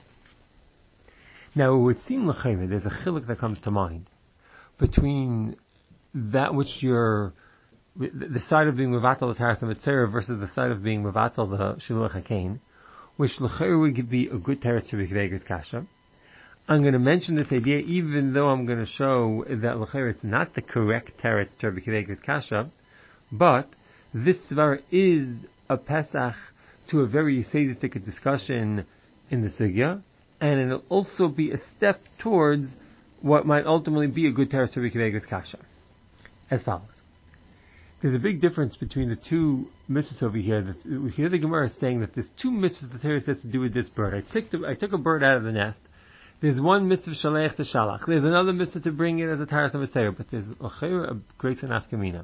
Now, it would seem l'chayre, there's a chiluk that comes to mind between that which you're, the side of being mevatel the Taras HaMetzora versus the side of being mevatel the Shulach HaKain, which l'chayre would be a good teretz to Rikiveger's kasha. I'm going to mention this idea, even though I'm going to show that l'chayre it's not the correct teretz to Rikiveger's kasha, but this svara is a pesach to a very Yisraelistic discussion in the sugya, and it'll also be a step towards what might ultimately be a good teretz to Rikiveger's kasha. As follows. There's a big difference between the two mitzvahs over here. We hear the Gemara saying that there's two mitzvahs the teretz has to do with this bird. I took a bird out of the nest. There's one mitzvah shalech to shalach. There's another mitzvah to bring it as a taras HaMetzora, but there's a great nafkamina.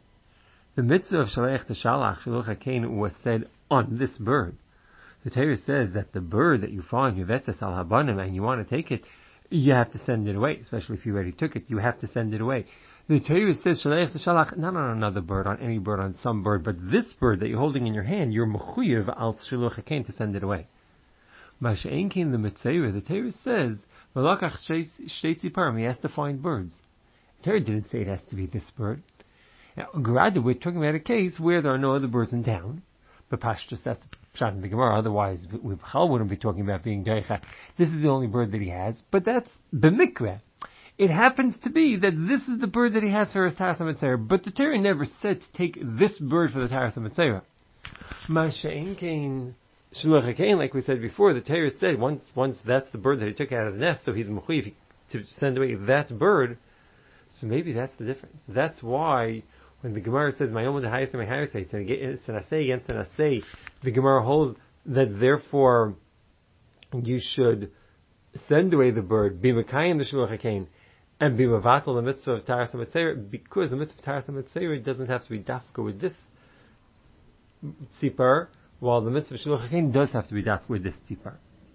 The mitzvah of shalech to shalach, Shulach HaKain, was said on this bird. The Torah says that the bird that you find, Yuvetzes al Habanim, and you want to take it, you have to send it away, especially if you already took it, you have to send it away. The Torah says shalech to shalach, not on another bird, on any bird, on some bird, but this bird that you're holding in your hand, you're mechuyev al Shulach HaKain to send it away. Masha'en came the Mitzvah, the Torah says, V'lakach shtei tziparim, he has to find birds. The Torah didn't say it has to be this bird. Now, granted, we're talking about a case where there are no other birds in town, but Pashtus, that's the Pshat in the Gemara, otherwise we wouldn't be talking about being Deicha. This is the only bird that he has, but that's B'mikra. It happens to be that this is the bird that he has for his Taras HaMetzora, but the Torah never said to take this bird for the Taras HaMetzora. Masha'en came Shulach HaKain, like we said before, the Torah said once that's the bird that he took out of the nest, so he's mechuyev to send away that bird. So maybe that's the difference. That's why when the Gemara says my own the highest and my highest say against an asay, the Gemara holds that therefore you should send away the bird, be mekayim the Shulach HaKain, and be mevatel the mitzvah of Taras HaMetzora, because the mitzvah of Taras HaMetzora doesn't have to be dafka with this tzipar, while the mitzvah of Shulach HaKain does have to be dafka with this tzipar.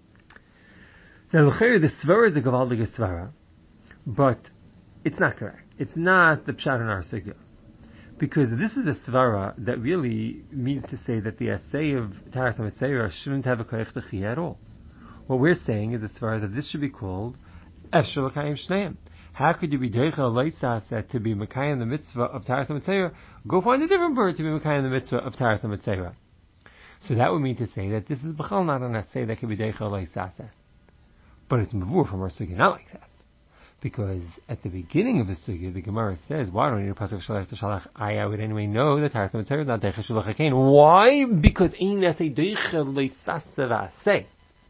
So the svara is a gavaldige svara, but it's not correct. It's not the pshat in our sugya. Because this is a svara that really means to say that the assay of Taras HaMetzora shouldn't have a koyach techiyah at all. What we're saying is a svara that this should be called Efshel L'Kayim Shneim. How could you be Deicha Leisasa to be Mekayim the mitzvah of Taras HaMetzora? Go find a different bird to be Mekayim the mitzvah of Taras HaMetzora. So that would mean to say that this is B'chal not an assay that could be Deicha Leisasa. But it's Mavur from our sugya, not like that. Because at the beginning of the sugya, the Gemara says, why don't we need a pasuk shalach to shalach? I would anyway know that Taras HaMetzora is not Deicha Shulach HaKain. Why? Because ein asay Deicha Leisasa v'asay.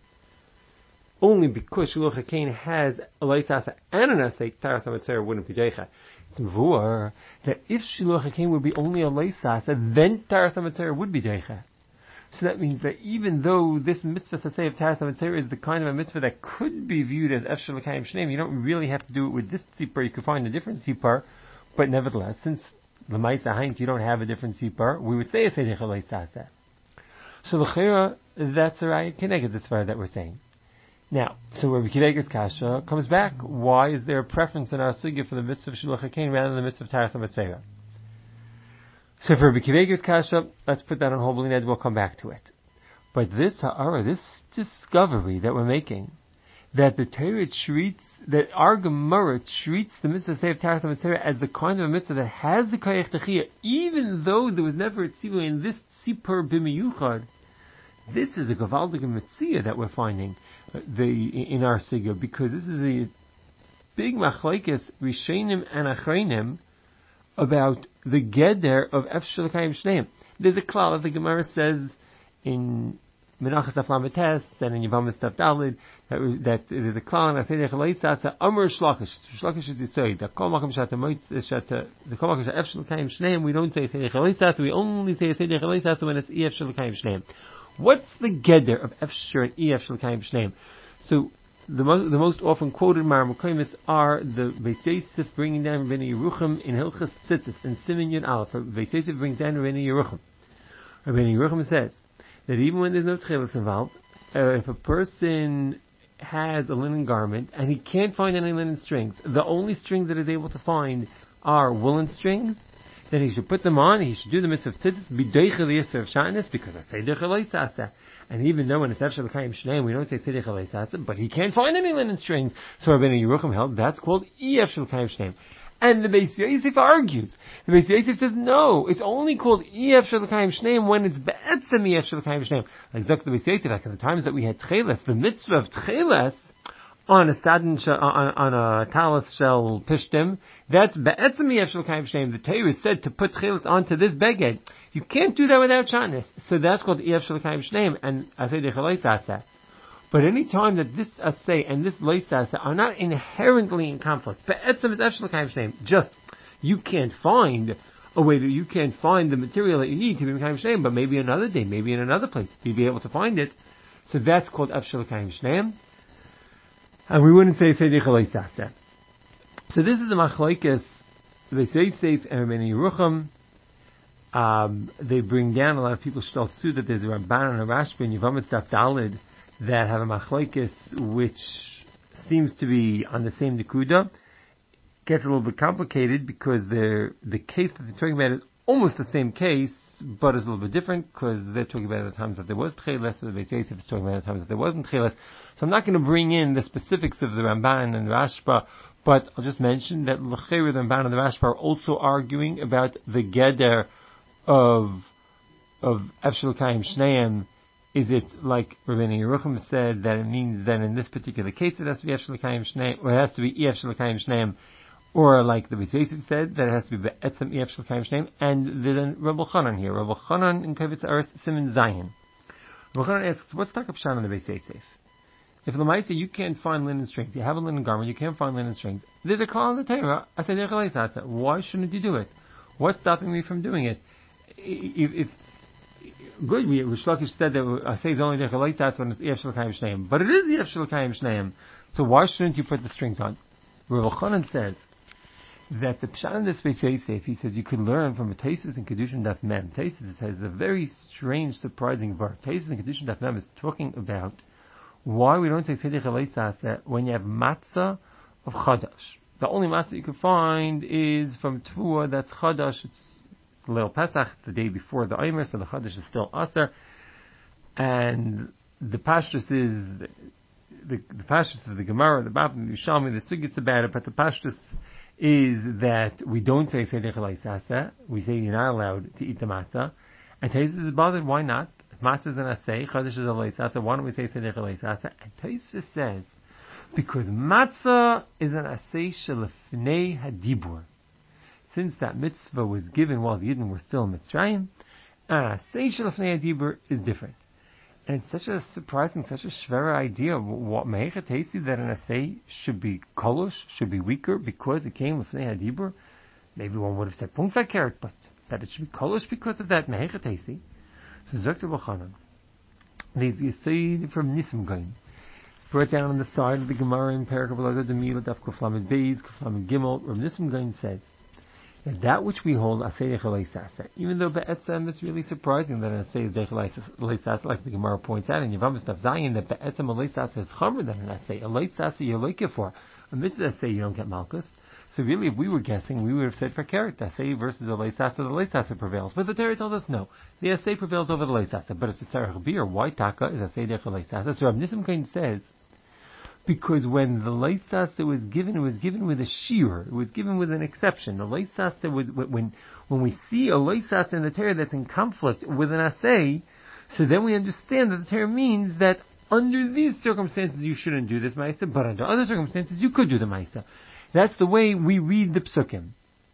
Only because Shulach HaKain has a Leisasa and an asay, Taras HaMetzora wouldn't be Deicha. It's Mavur that if Shulach HaKain would be only a Leisasa, then Taras HaMetzora would be Deicha. So that means that even though this mitzvah to say of Taras HaMetzora is the kind of a mitzvah that could be viewed as Efshel L'Kayim Shneim, you don't really have to do it with this tzipar. You could find a different tzipar, but nevertheless, since l'maisa haint you don't have a different tzipar, we would say a Seidecha Leisasa. So l'chera, that's a raya keneged this far that we're saying. Now, so where Rabbi Kiveger's kasha comes back, why is there a preference in our sugya for the mitzvah of Shulach HaKain rather than the mitzvah of Taras HaMetzora? So for Rabbi Kiveger's kasha, let's put that on hold, we'll come back to it. But this discovery that we're making, that the Torah treats, that our Gemara treats the mitzvah of Taras HaMetzora as the kind of a mitzvah that has the koyach techiyah, even though there was never a tzivah in this tzipur b'miyuchad. This is a gavaldik mitzvah that we're finding in our sugya, because this is a big machlekes rishenim and achreinim about the geder of Efshel L'Kayim Shneim. There's a klal that the Gemara says in Menachos Daf Lamed and in Yevamos Daf Daled that there's a klal and Aseidecha Leisasa Amar Shlakish. Shlakish is Yisrael. The kol makom shata the kol makom shata Efshel L'Kayim Shneim. We don't say Aseidecha Leisasa. We only say Aseidecha Leisasa when it's Efshel L'Kayim Shneim. What's the geder of Efshel and Efshel L'Kayim Shneim? So the most often quoted Marmukaimis are the Beis Yosef bringing down Rabbeinu Yerucham in Hilchas Tzitzis and Siman Yud Aleph. Beis Yosef brings down Rabbeinu Yerucham. Rabbeinu Yerucham says that even when there's no tchelis involved, if a person has a linen garment and he can't find any linen strings, the only strings that he's able to find are woolen strings, then he should put them on, he should do the mitzvah of tzitzis, b'doicha l'yisr of sha'anis, because I say doicha l'yisasa. And even though when it's Efshel L'Kayim Shneim, we don't say doicha l'yisasa, but he can't find any linen strings. So Rabbeinu Yerucham held that's called Efshel L'Kayim Shneim. And the Beis Yosef argues. The Beis Yosef says no, it's only called Efshel L'Kayim Shneim when it's be'etzem Efshel L'Kayim Shneim. Like Zok the Beis Yosef, like in the times that we had Tcheles, the mitzvah of Tcheles, on a sadin on a talis shel pishtim, that's be'etzem Efshel L'Kayim Shneim. The Torah is said to put Tcheles onto this beged. You can't do that without shatnez. So that's called Efshel L'Kayim Shneim and Asay Deicha L'Yisasa. But any time that this Asay and this L'Yisasa are not inherently in conflict, be'etzem is Efshel L'Kayim Shneim. Just, you can't find a way that you can't find the material that you need to be L'Kayim Shneim, but maybe another day, maybe in another place, you'll be able to find it. So that's called Efshel L'Kayim Shneim. And we wouldn't say Deicha L'Yisasa. So this is the Machlokes, the Beis Yosef and Rabbeinu Yerucham. They bring down a lot of people shtaltzu that there's a Ramban and a Rashba in Yevamos Daf Daled that have a machlokes which seems to be on the same nekuda. Gets a little bit complicated because the case that they're talking about is almost the same case, but it's a little bit different because they're talking about the times that there was tcheles, so the Beis Yosef is talking about the times that there wasn't tcheles. So I'm not going to bring in the specifics of the Ramban and the Rashba, but I'll just mention that l'cheira the Ramban and the Rashba are also arguing about the geder of Efshel L'Kayim Shneim. Is it like Rabbeinu Yerucham said that it means that in this particular case it has to be Efshel L'Kayim Shneim, or it has to be Efshel L'Kayim Shneim, or like the Beis Yosef said that it has to be Be'etzem Efshel L'Kayim Shneim, and then Rabbi Chanan here, Rabbi Chanan in Kavitz Aretz Siman Zayin. Rabbi Chanan asks, what's Takab Shan on the Beis Yosef? If L'maisa you can't find linen strings, you have a linen garment, you can't find linen strings, there's a call on the Torah, I say, why shouldn't you do it? What's stopping me from doing it? If good, Rish Lakish said that I say it's only the Chalaisas when it's Efshel L'Kayim Shneim, but it is the Efshel L'Kayim Shneim. So why shouldn't you put the strings on? Rav Chanan says that the Pshat in this Beis Yosef, he says you could learn from a Taisus and Kedushin Daf Mem. Taisus has a very strange, surprising verse. Taisus and Kedushin Daf Mem is talking about why we don't say Seder Chalaisas when you have matzah of Chadash. The only matzah you can find is from Tvua that's Chadash. It's Leil Pesach, the day before the Omer, so the Chadash is still Aser. And the Pashtus is the Pashtus of the Gemara, the Bab, the Yishalmi, the Sugis about it, but the Pashtus is that we don't say Seder Chalaisasa. We say you're not allowed to eat the matzah. And Taisus is bothered, why not? If matzah is an asay, Chadash is a Laisasa, why don't we say Seder Chalaisasa? And Taisus says, because matzah is an asay shelefnei hadibur. Since that mitzvah was given while the Yidden were still in Mitzrayim, an asay shelefnei hadibur is different. And it's such a surprising, such a shvera idea. What meichet tasi that an asay should be kolosh, should be weaker because it came with lefnei hadibur. Maybe one would have said punfak carrot, but that it should be kolosh because of that meichet tasi. So Dr. Bachanan, there's Yisayid from Nisim Gain. It's brought down on the side of the Gemara in Perek Avlagah Demila Daf Kuflamed Beis Kuflamed Gimel. Rav Nisim Gain says that which we hold asay dechalaisasa, even though be'etzem it's really surprising that an asay is dechalaisasa, like the Gemara points out in Yevamos Daf Zayin, that be'etzem alaisasa is chomer than an asay. Alaisasa you're looking for. And this is asay you don't get malchus. So really, if we were guessing, we would have said for carrot, asay versus the leisasa prevails. But the Torah tells us no. The asay prevails over the leisasa. But it's a tzarech beer. Why taka is asay dechal leisasa? So Rav Nisim Kain says, because when the leisasa was given, it was given with a shear. It was given with an exception. The leisasa was, when we see a leisasa in the Torah that's in conflict with an asay, so then we understand that the Torah means that under these circumstances you shouldn't do this ma'isa, but under other circumstances you could do the ma'isa. That's the way we read the psukim.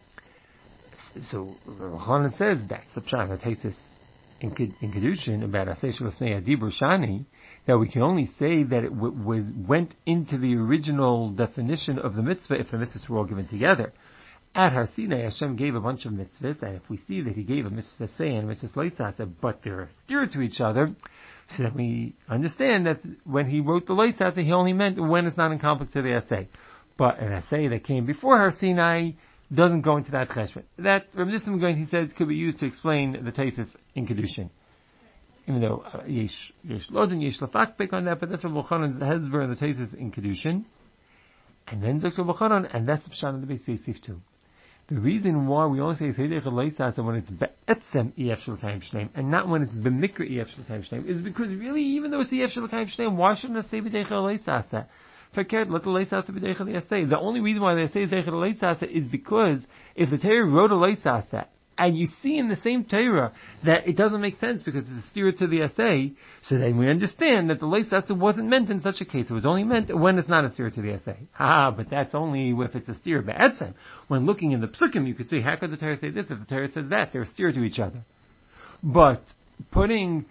So Chanan says that's the pshat that takes us in Kedushin about Asay Shalafnei Adibur Shani, that we can only say that it went into the original definition of the mitzvah if the mitzvahs were all given together. At Har Sinai, Hashem gave a bunch of mitzvahs, and if we see that He gave a mitzvah say and a mitzvah leisasa, but they're steer to each other, so that we understand that when He wrote the leisasa, He only meant when it's not in conflict to the asay. But an asay that came before Har Sinai doesn't go into that cheshbon. That Rav Nisim Gaon, he says, could be used to explain the tesis in Kedushin. even though yesh lodin, yesh lafakbek on that, but that's Rabbi Chanan's hezber and the Taisus in Kedushin. And then Dr. Rabbi Chanan, and that's the Pshat of the Beis Yosef too. The reason why we only say Seidech Leisasa when it's be'etzem EF Shalakayim Shneim and not when it's b'mikra EF Shalakayim Shneim is because really, even though it's EF Shalakayim Shneim, why shouldn't I say B'deicha Leisasa? Forget, let the Leisasa B'deicha Leisasa. The only reason why they say B'deicha Leisasa is because if the Torah wrote a Leisasa and you see in the same Torah that it doesn't make sense because it's a steer to the essay, so then we understand that the Leisasa wasn't meant in such a case. It was only meant when it's not a steer to the essay. But that's only if it's a steer be'etzem. When looking in the psukim, you could say, how could the Torah say this if the Torah says that? They're a steer to each other. But putting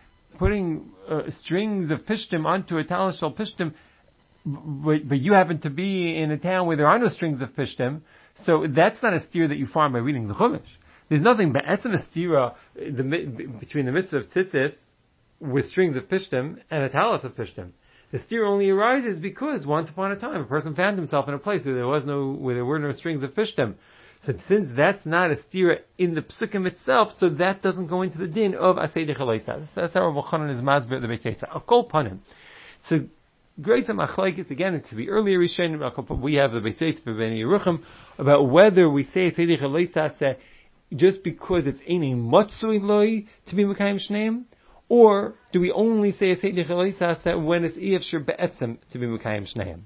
strings of pishtim onto a talus shel pishtim, but you happen to be in a town where there are no strings of pishtim, so that's not a steer that you find by reading the Chumash. There's nothing but etzem a stira between the mitzvah of tzitzis with strings of pishtim and a talus of pishtim. The stira only arises because once upon a time a person found himself in a place where there were no strings of pishtim. So since that's not a stira in the psukim itself, so that doesn't go into the din of asay dechaleisa. That's how Rabbi Chanan is masber the Beis Yosef. I'll call panim. So Great Machlekes again. It could be earlier Rishon. We have the Beis Yosef of Bnei Yerucham about whether we say asay dechaleisa just because it's any matzui loy to be Mekayim Shneim, or do we only say a Seidech Leisasa when it's Efshir Be'etzem to be Mekayim Shneim?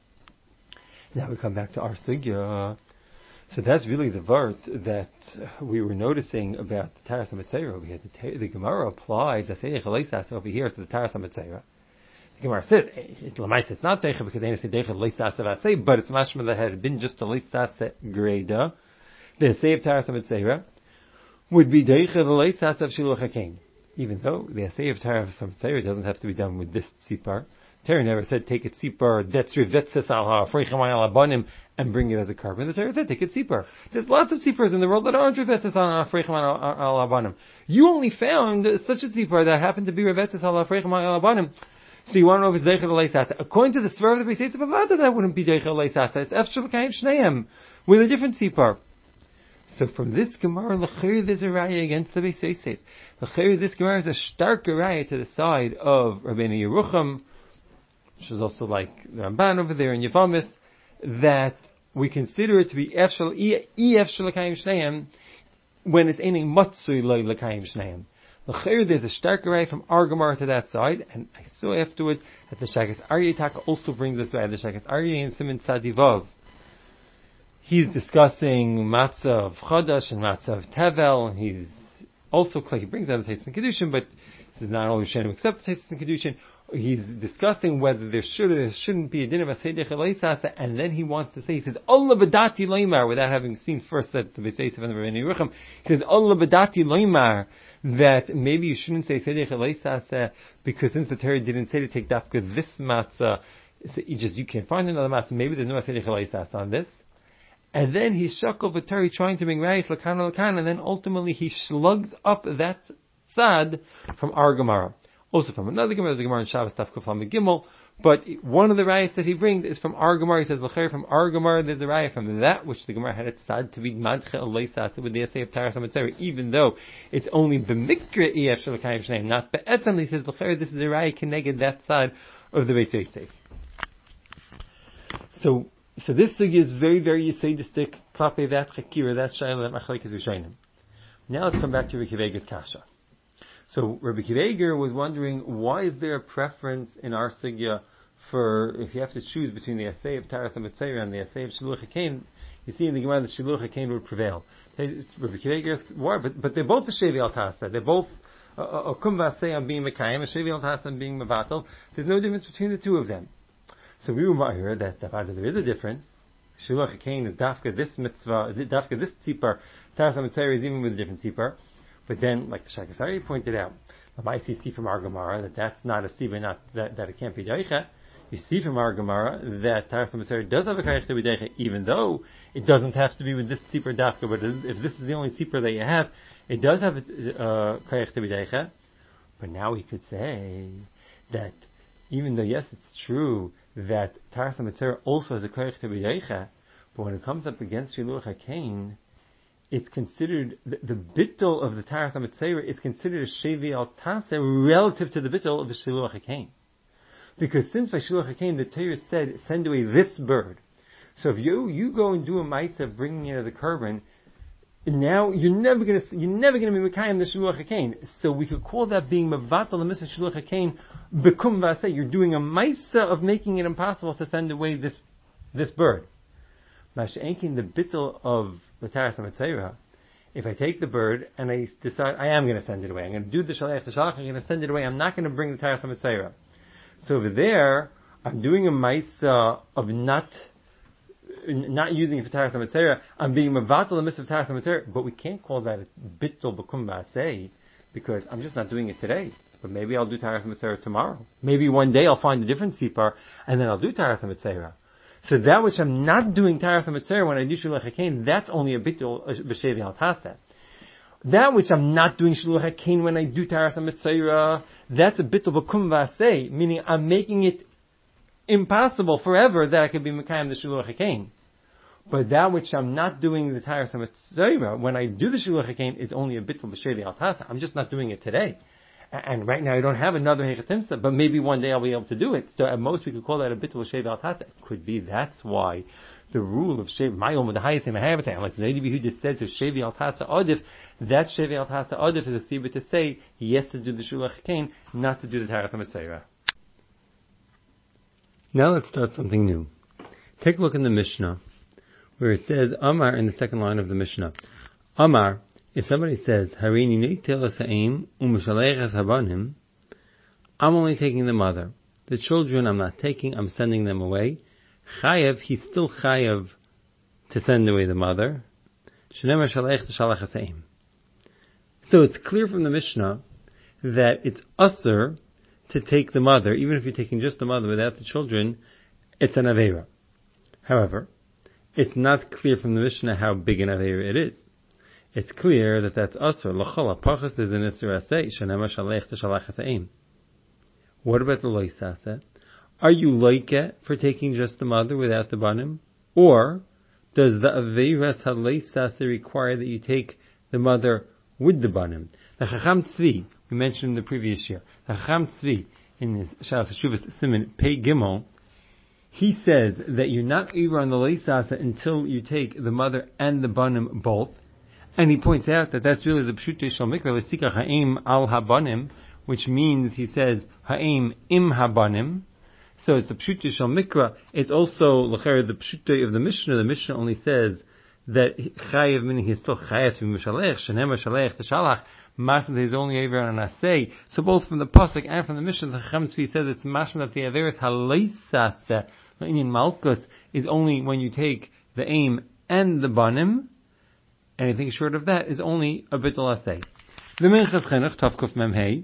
Now we come back to our Sugya. So that's really the vart that we were noticing about the Taras HaMetzera. We had the Gemara applies a Seidech Leisasa over here to the Taras HaMetzera. The Gemara says, it's not Teicha because it's Seidech Leisasa Vasei, but it's mashma that had been just a Leisasa Greda. The Asay of Taras HaMetzera would be Deicha the Leisas of Shiluch HaKain. Even though the Asay of Taras HaMetzera doesn't have to be done with this tzipar. Torah never said take a tzipar, that's rivetzes al ha'afreichem al abanim, and bring it as a carbon. The Torah said take a tzipar. There's lots of tzipars in the world that aren't rivetzes al ha'afreichem al abanim. You only found such a tzipar that happened to be rivetzes al ha'afreichem al abanim. So you want to know if it's Deicha the Leisasa. According to the Svar of the Beis Yosef, that wouldn't be Deicha Leisasa. It's Efshel L'Kayim Shneim with a different tzipar. So from this Gemara, l'chayr there's a raya against the Beis Yosef. L'chayr this Gemara is a starker raya to the side of Rabbeinu Yerucham, which is also like the Ramban over there in Yevamis, that we consider it to be efshel l'kayim shneim when it's any matzui loy l'kayim shneim. L'chayr there's a starker raya from our Gemara to that side, and I saw afterwards that the Shagas Aryeh Taka also brings this raya. The Shagas Aryeh in Siman Tzadivav. He's discussing matzah of Chadash and matzah of Tevel, and he's also, he brings out the Taisus and Kedushin, but this is not only Rishonim except the Taisus and Kedushin. He's discussing whether there shouldn't be a din of Asay Dechaleisasa, and then he wants to say, he says, Allah Badati Loimar, without having seen first that the Beis Yosef and the Rabbeinu Yerucham, he says, Allah Badati Loimar, that maybe you shouldn't say Asay Dechaleisasa, because since the Torah didn't say to take dafka this matzah, so you can't find another matzah, maybe there's no Asay Dechaleisasa on this. And then he's shakal v'tari trying to bring rayis lakan, and then ultimately he slugs up that sad from our Gemara. Also from another Gemara, there's a Gemara in Shabbos Taf Kuf Lamed Gimel, but one of the rayis that he brings is from our Gemara. He says, l'chayr from our Gemara, there's a raya from that which the Gemara had it sad to be madche aleisas with the essay of Taras HaMetzera, even though it's only b'mikra ef shalakayim shneim, not be'etzem. He says, l'chayr, this is a raya connected that side of the Beis Yosef. So this sugya is very, very yisaidistic. Klape that chakira, that shayla, that machlekes rishonim. Now let's come back to Rabbi Akiva Eiger's kasha. So Rabbi Akiva Eiger was wondering, why is there a preference in our sugya for, if you have to choose between the essay of Taras HaMetzera and the essay of Shiluch HaKain, you see in the Gemara that Shiluch HaKain would prevail. Rabbi Akiva Eiger asks, why? But they're both a Shevi al Tasa. They're both a Kum Vasei on being Mekayim, a Shevi al Tasa on being Mevatel. There's no difference between the two of them. So we might hear that there is a difference. Shiluch HaKain is dafka this mitzvah, dafka this tzipar. Taras HaMetzera is even with a different tzipar. But then, like the Shagas Aryeh pointed out, I see from our Gemara that that's not a tzipar, not that it can't be daicha. You see from our Gemara that Taras HaMetzera does have a kayach to be daicha, even though it doesn't have to be with this tzipar dafka. But if this is the only tzipar that you have, it does have a kayach to be daicha. But now we could say that even though, yes, it's true that Taras HaMetzera also has a koyach to be deicha, but when it comes up against Shiluch HaKain, it's considered, the bittul of the Taras HaMetzora is considered a Shevi Al Taseh relative to the bittul of the Shiluach HaKain. Because since by Shiluach HaKain the Torah said, send away this bird. So if you go and do a Maisa of bringing it to the korban, now you're never going to be Mekayim the Shiluach HaKain. So we could call that being Mevatel the Mitzvah Shiluach HaKain Bekum Vaseh. You're doing a Maisa of making it impossible to send away this bird. Masha'enkin, the bittul of the Taras HaMetzora, if I take the bird and I decide I am going to send it away, I'm going to do the Shalach, I'm going to send it away, I'm not going to bring the Taras HaMetzora. So over there, I'm doing a Maisa of not using it for Taras HaMetzora, I'm being Mevatel the Mitzvah of Taras HaMetzora, but we can't call that a bittul Bekum Vaseh, because I'm just not doing it today. But maybe I'll do Taras HaMetzora tomorrow. Maybe one day I'll find a different sipar, and then I'll do Taras HaMetzora. So that which I'm not doing Taras HaMetzora when I do Shiluach HaKain, that's only a bittul b'shevi al taseh. That which I'm not doing Shiluach HaKain when I do Taras HaMetzora, that's a bittul b'kum vaseh, meaning I'm making it impossible forever that I could be Mekayim the Shiluach HaKain. But that which I'm not doing the Taras HaMetzora when I do the Shiluach HaKain is only a bittul b'shevi al taseh. I'm just not doing it today. And right now I don't have another Hechatimsa, but maybe one day I'll be able to do it. So at most we could call that a bittul Shevi Al Taseh. Could be that's why the rule of Shevi, my own with the highest name I have, like the Nadi who just said, so Shevi Al Taseh Adif, that Shevi Al Taseh Adif is a sibah to say, yes to do the Shiluach HaKain, not to do the Taras HaMetzora. Now let's start something new. Take a look in the Mishnah, where it says, Amar in the second line of the Mishnah. Amar, if somebody says, Harini neitelas ha'im u'meshaleches habanim, I'm only taking the mother. The children I'm not taking, I'm sending them away. Chayev, he's still chayev to send away the mother. Shenemar shalech t'shalach ha'im. So it's clear from the Mishnah that it's usher to take the mother, even if you're taking just the mother without the children, it's an aveira. However, it's not clear from the Mishnah how big an aveira it is. It's clear that that's usher. L'chol ha'pachas is an isur aseh, shenemar shalech t'shalach ha'im. What about the loisaseh? Are you loike for taking just the mother without the banim? Or does the aveiras ha'loisaseh require that you take the mother with the banim? The Chacham Tzvi, we mentioned in the previous year, the Chacham Tzvi, in his Shalas Hashuvas Siman Pei Gimel, he says that you're not over on the loisaseh until you take the mother and the banim both. And he points out that that's really the pshutei shel mikra, l'sika ha'im al habanim, which means, he says, ha'im im habanim. So it's the pshutei shel mikra. It's also, l'cher, the pshutei of the Mishnah. The Mishnah only says that chayev, meaning he's still chayev to be mishalech, shenem mishalech t'shalach, mashma is only over on an asay. So both from the pasuk and from the Mishnah, the Chacham Tzvi says it's mashma that the averis haleisaseh, in Malkus, is only when you take the aim and the banim. Anything short of that is only a bittul asay. The Minchas Chinuch, Tavkuf Memhei,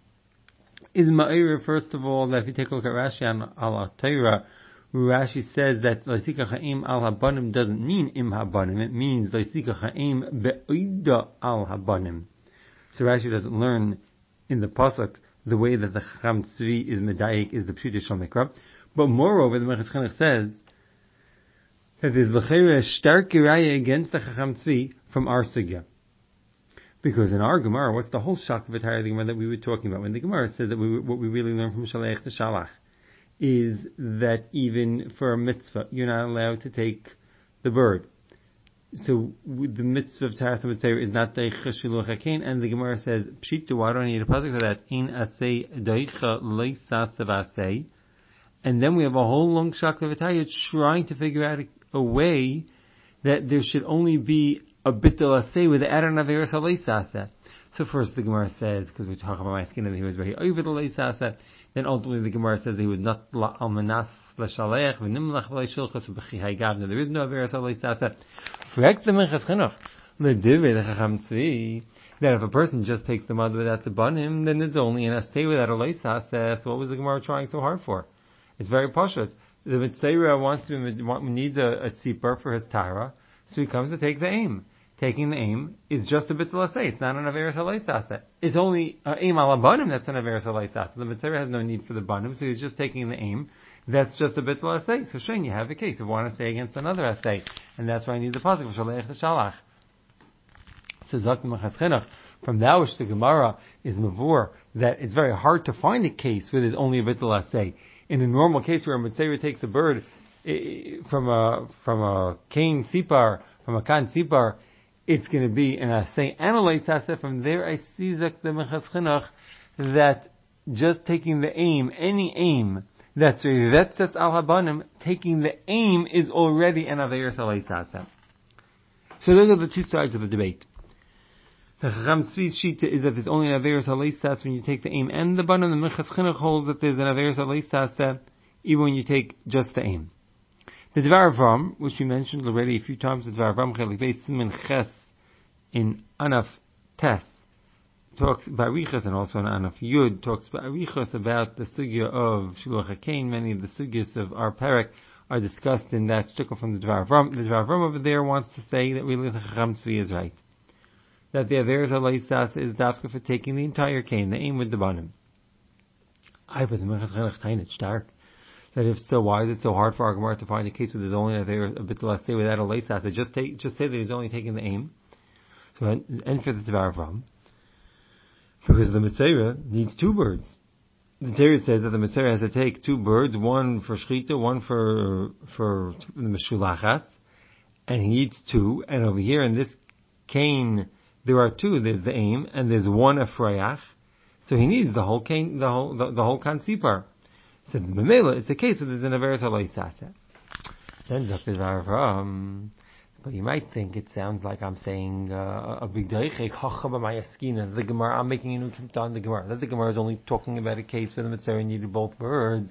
is ma'ir, first of all, that if you take a look at Rashi on al Torah, Rashi says that Laisika Cha'im al Habanim doesn't mean im Habanim, it means Laisika Cha'im be'oida al Habanim. So Rashi doesn't learn in the pasuk the way that the Chacham Tzvi is medayik, is the Pshutei Shel Mikra. But moreover, the Minchas Chinuch says that there's l'chera a stark raya against the Chacham Tzvi from our sugya. Because in our Gemara, what's the whole shock of the Gemara that we were talking about? When the Gemara says that what we really learn from Shalech to Shalach is that even for a mitzvah, you're not allowed to take the bird. So the mitzvah of Taras HaMetzora is not Deicha Shiluach HaKain, and the Gemara says, Pshita, why do I need a pasuk for that? In asay Deicha Leisas Asay. And then we have a whole long shock of Atayah trying to figure out a way that there should only be a bittul asay with the addon of averis haleisaseh. So first the Gemara says, because we talk about my skin, that he was very over the leisaseh. Then ultimately the Gemara says that he was not almanas l'shalech v'nimlach v'leishilchas v'bechihai gavna. There is no averis haleisaseh. Correct the Minchas Chinuch. L'divrei the Chacham Tzvi, that if a person just takes the mother without the banim, then it's only an asay without a leisaseh. So what was the Gemara trying so hard for? It's very pashut. The Mitzayra needs a tzipar for his tara, so he comes to take the aim. Taking the aim is just a bittul asay. It's not an averis haleisaseh. It's only aim al banim that's an averis haleisaseh. The Mitzayra has no need for the banim, so he's just taking the aim. That's just a bittul asay. So Shane, you have a case of one asay against another asay, and that's why I need the pasuk for shalech the shalach. So Zak Mechas Chinuch, from that which the Gemara is mavur, that it's very hard to find a case where there's only a bittul asay. In a normal case where a Mitzvah takes a bird from a cane sipar, from a kan sipar, it's going to be an asay and a leis asay. From there I see Zak the Mechas Chinuch that just taking the aim, any aim, that's Revetzes al Habanim, taking the aim is already an Averis Aleis Aseh. So those are the two sides of the debate. The Chacham Tzvi's Shita is that there's only an Averis Aleis Aseh when you take the aim and the Banim. The Mechas Chinuch holds that there's an Averis Aleis Aseh even when you take just the aim. The Dvar Avram, which we mentioned already a few times, the Dvar Avram Chelik Beis Siman Ches in Anaf Tes, talks Barichas, and also in Anaf Yud talks Barichas about the sugya of Shiluach HaKain. Many of the sugyas of our parak are discussed in that shtickle from the Dvar Avram. The Dvar Avram over there wants to say that really the Chacham Tzvi is right, that the Averis Aleis Aseh is dafka for taking the entire cane, the aim with the banim. I was the Mechas Chinuch Tainit stark. That if so, why is it so hard for our Gemara to find a case where there's only a bittul aseh without a Aleis Aseh? Just say that he's only taking the aim. So and for the Dvar Avram, because the Mitzvah needs two birds. The Torah says that the Mitzvah has to take two birds, one for Shechita, one for the Meshulachas, and he needs two. And over here in this cane, there are two. There's the aim, and there's one Efrayach. So he needs the whole cane, the whole kan sipar. So the Memela, it's a case where there's an Averis Aleis Aseh. Then Zakir Avram. But you might think it sounds like I'm saying a big deichek hachaba mayaskina. The Gemara, I'm making a new kimta on the Gemara. That the Gemara is only talking about a case where the Mitzvah needed both birds,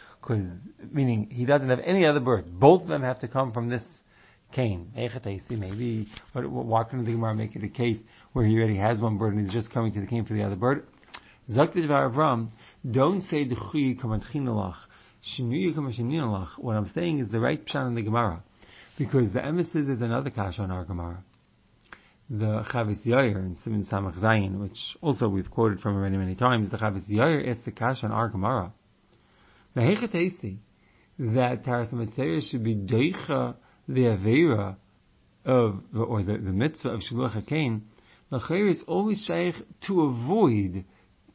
meaning he doesn't have any other birds. Both of them have to come from this cane. Maybe, why couldn't the Gemara make it a case where he already has one bird and he's just coming to the cane for the other bird? Zakir Avram, don't say d'chuyi kamantchinalach, shinuyi kamashininalach. What I'm saying is the right pshat in the Gemara. Because the emissaries is another kasha on our Gemara. The Chavis Yair in Siman Samach Zayin, which also we've quoted from many, many times, the Chavis Yair is the kasha on our Gemara. The Hechatesi, that Taras HaMitzvah should be Deicha the Aveira of, or the mitzvah of Shiluach HaKain, the Chair is always shaykh to avoid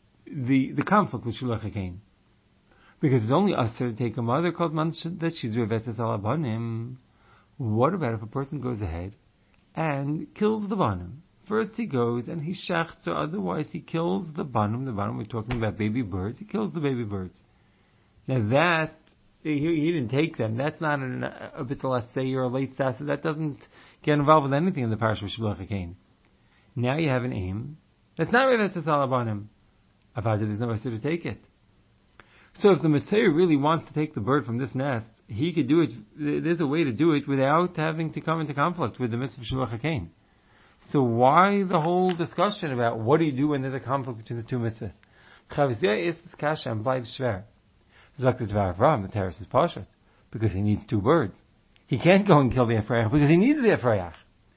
the conflict with Shiluach HaKain. Because it's only us to take a mother called man that she's Revetzes al Habanim. What about if a person goes ahead and kills the banim? First he goes and he shechts, or otherwise he kills the banim. The banim, we're talking about baby birds. He kills the baby birds. Now that, he didn't take them. That's not a bittul asay or a late sasa. That doesn't get involved with anything in the parasha of Shiluach HaKain. Now you have an aim. That's not Revetzes al Habanim. About it, there's no way to take it. So if the Mitzvah really wants to take the bird from this nest, he could do it. There's a way to do it without having to come into conflict with the mitzvah of Shiluach HaKain. So why the whole discussion about what do you do when there's a conflict between the two mitzvahs? Chaviziyah is this kasha and bleib shver. Like the Dvar Avram, the terrace is pashat, because he needs two birds. He can't go and kill the Efrayach because he needs the Efrayach.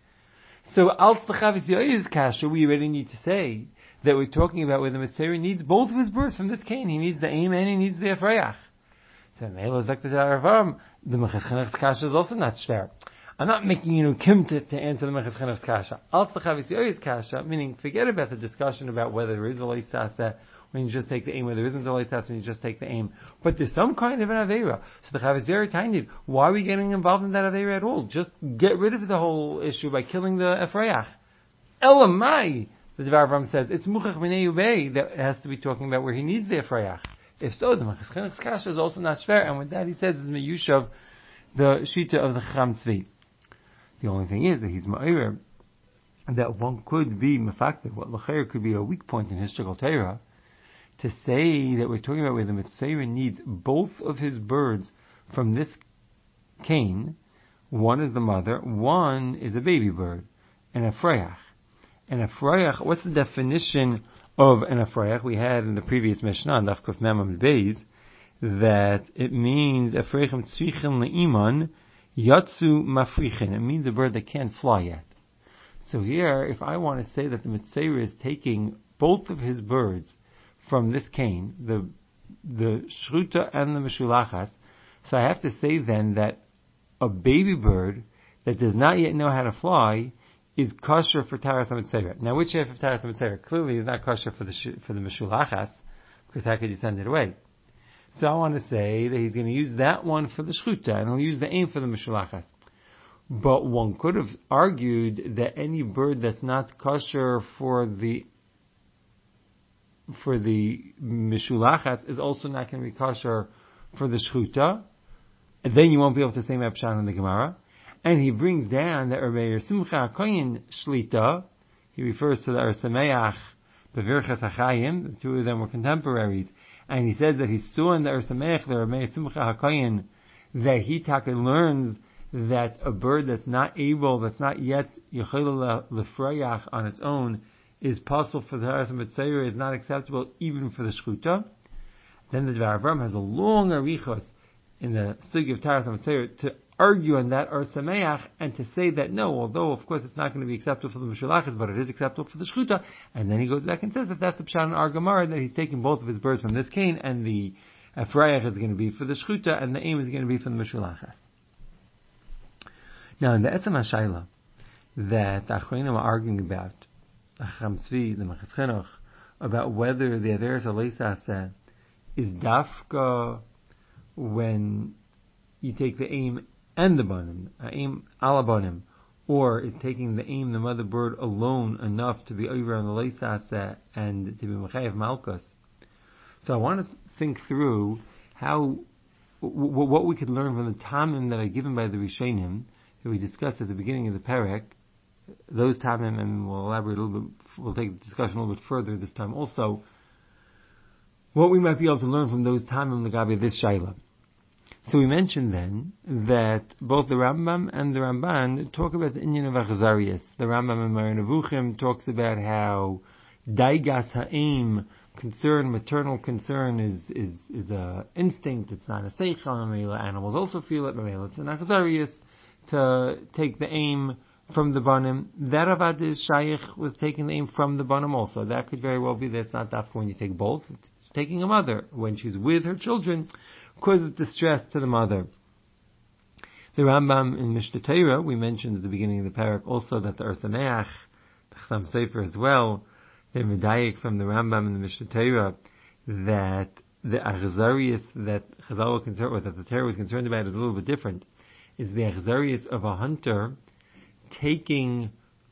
So als the Chaviziyah's kasha, we already need to say that we're talking about where the Mitzvah needs both of his birds from this cane. He needs the aim and he needs the Efrayach. So Mela Zak the Dvar Avram, the Mechas Chinuch's kasha is also not shver. I'm not making kimtit to answer the Mechas Chinuch's kasha. Als the Chaviziyah's kasha, meaning forget about the discussion about whether there is a Leis Sasa when you just take the aim, whether there isn't a Leis Sasa when you just take the aim. But there's some kind of an Aveira. So the Chaviziyah tiny, why are we getting involved in that Aveira at all? Just get rid of the whole issue by killing the Efrayach. Elamai, the Dvar Avram says, it's Muchach B'nei Ubei that has to be talking about where he needs the Efrayach. If so, the Mechas Chinuch's kasha is also not shver, and with that he says is Meyushav, the Shita of the Chacham Tzvi. The only thing is that he's Ma'ir, that one could be mefaktiv, what L'chair could be a weak point in his Shikol Torah, to say that we're talking about where the Mitzvah needs both of his birds from this cane. One is the mother, one is a baby bird, and a Efrayach. And Efrayach, what's the definition of an Efrayach? We had in the previous Mishnah, Daf Kuf Mem Amud Beis, that it means Efrayachim tzrichen le'iman yatsu mafrichen. It means a bird that can't fly yet. So here, if I want to say that the Mitzvah is taking both of his birds from this cane, the Shruta and the Meshulachas, so I have to say then that a baby bird that does not yet know how to fly is kosher for Taras HaMetzora. Now, which half of Taras HaMetzora? Clearly, is not kosher for the Meshulachas, because how could you send it away? So I want to say that he's going to use that one for the Shchuta, and he'll use the aim for the Meshulachas. But one could have argued that any bird that's not kosher for the Meshulachas is also not going to be kosher for the Shchuta, and then you won't be able to say Mepshan in the Gemara. And he brings down the Rabbi Simcha HaKoyin Shlita. He refers to the Arsameach, Bevirchas HaChayim. The two of them were contemporaries. And he says that he saw in the Arsameach, the Rabbi Simcha HaKoyin, that he learns that a bird that's not yet Yechel Lefrayach on its own, is possible for the Taras HaMetzora, is not acceptable even for the Shchuta. Then the Dvar Avram has a long arichos in the Sugi of Taras HaMetzora to argue on that Or Sameach and to say that no, although of course it's not going to be acceptable for the Meshulachas, but it is acceptable for the Shchuta. And then he goes back and says that that's the Pshat in our Gemara, that he's taking both of his birds from this cane, and the Efrayach is going to be for the Shchuta, and the aim is going to be for the Meshulachas. Now in the Etzem HaShayla that the Achronim are arguing about, Acham Tzvi, the Mechatz Chinuch, about whether the Averes Aleisa is dafka when you take the aim and the banim, aim ala banim, or is taking the aim, the mother bird alone, enough to be over on the leisasa and to be mechayev malchus. So I want to think through what we could learn from the tamim that are given by the Rishonim that we discussed at the beginning of the parak. Those tamim, and we'll elaborate a little bit. We'll take the discussion a little bit further this time. Also, what we might be able to learn from those tamim l'gabe this shayla. So we mentioned then that both the Rambam and the Ramban talk about the inyan of Achazarias. The Rambam in Moreh Nevuchim talks about how daigas ha'im, concern, maternal concern, is a instinct. It's not a seichel. Animals also feel it. It's an Achazarias to take the aim from the banim. That Avad is Shaykh was taking the aim from the banim also. That could very well be that it's not dafka when you take both. It's taking a mother when she's with her children, causes distress to the mother. The Rambam in Mishnah Torah, we mentioned at the beginning of the parak also that the Arsameach, the Chasam Sofer as well, they're medayik from the Rambam in the Mishnah Torah that the Achazarias that Chazal was concerned with, that the Torah was concerned about, is a little bit different. Is the Achazarias of a hunter taking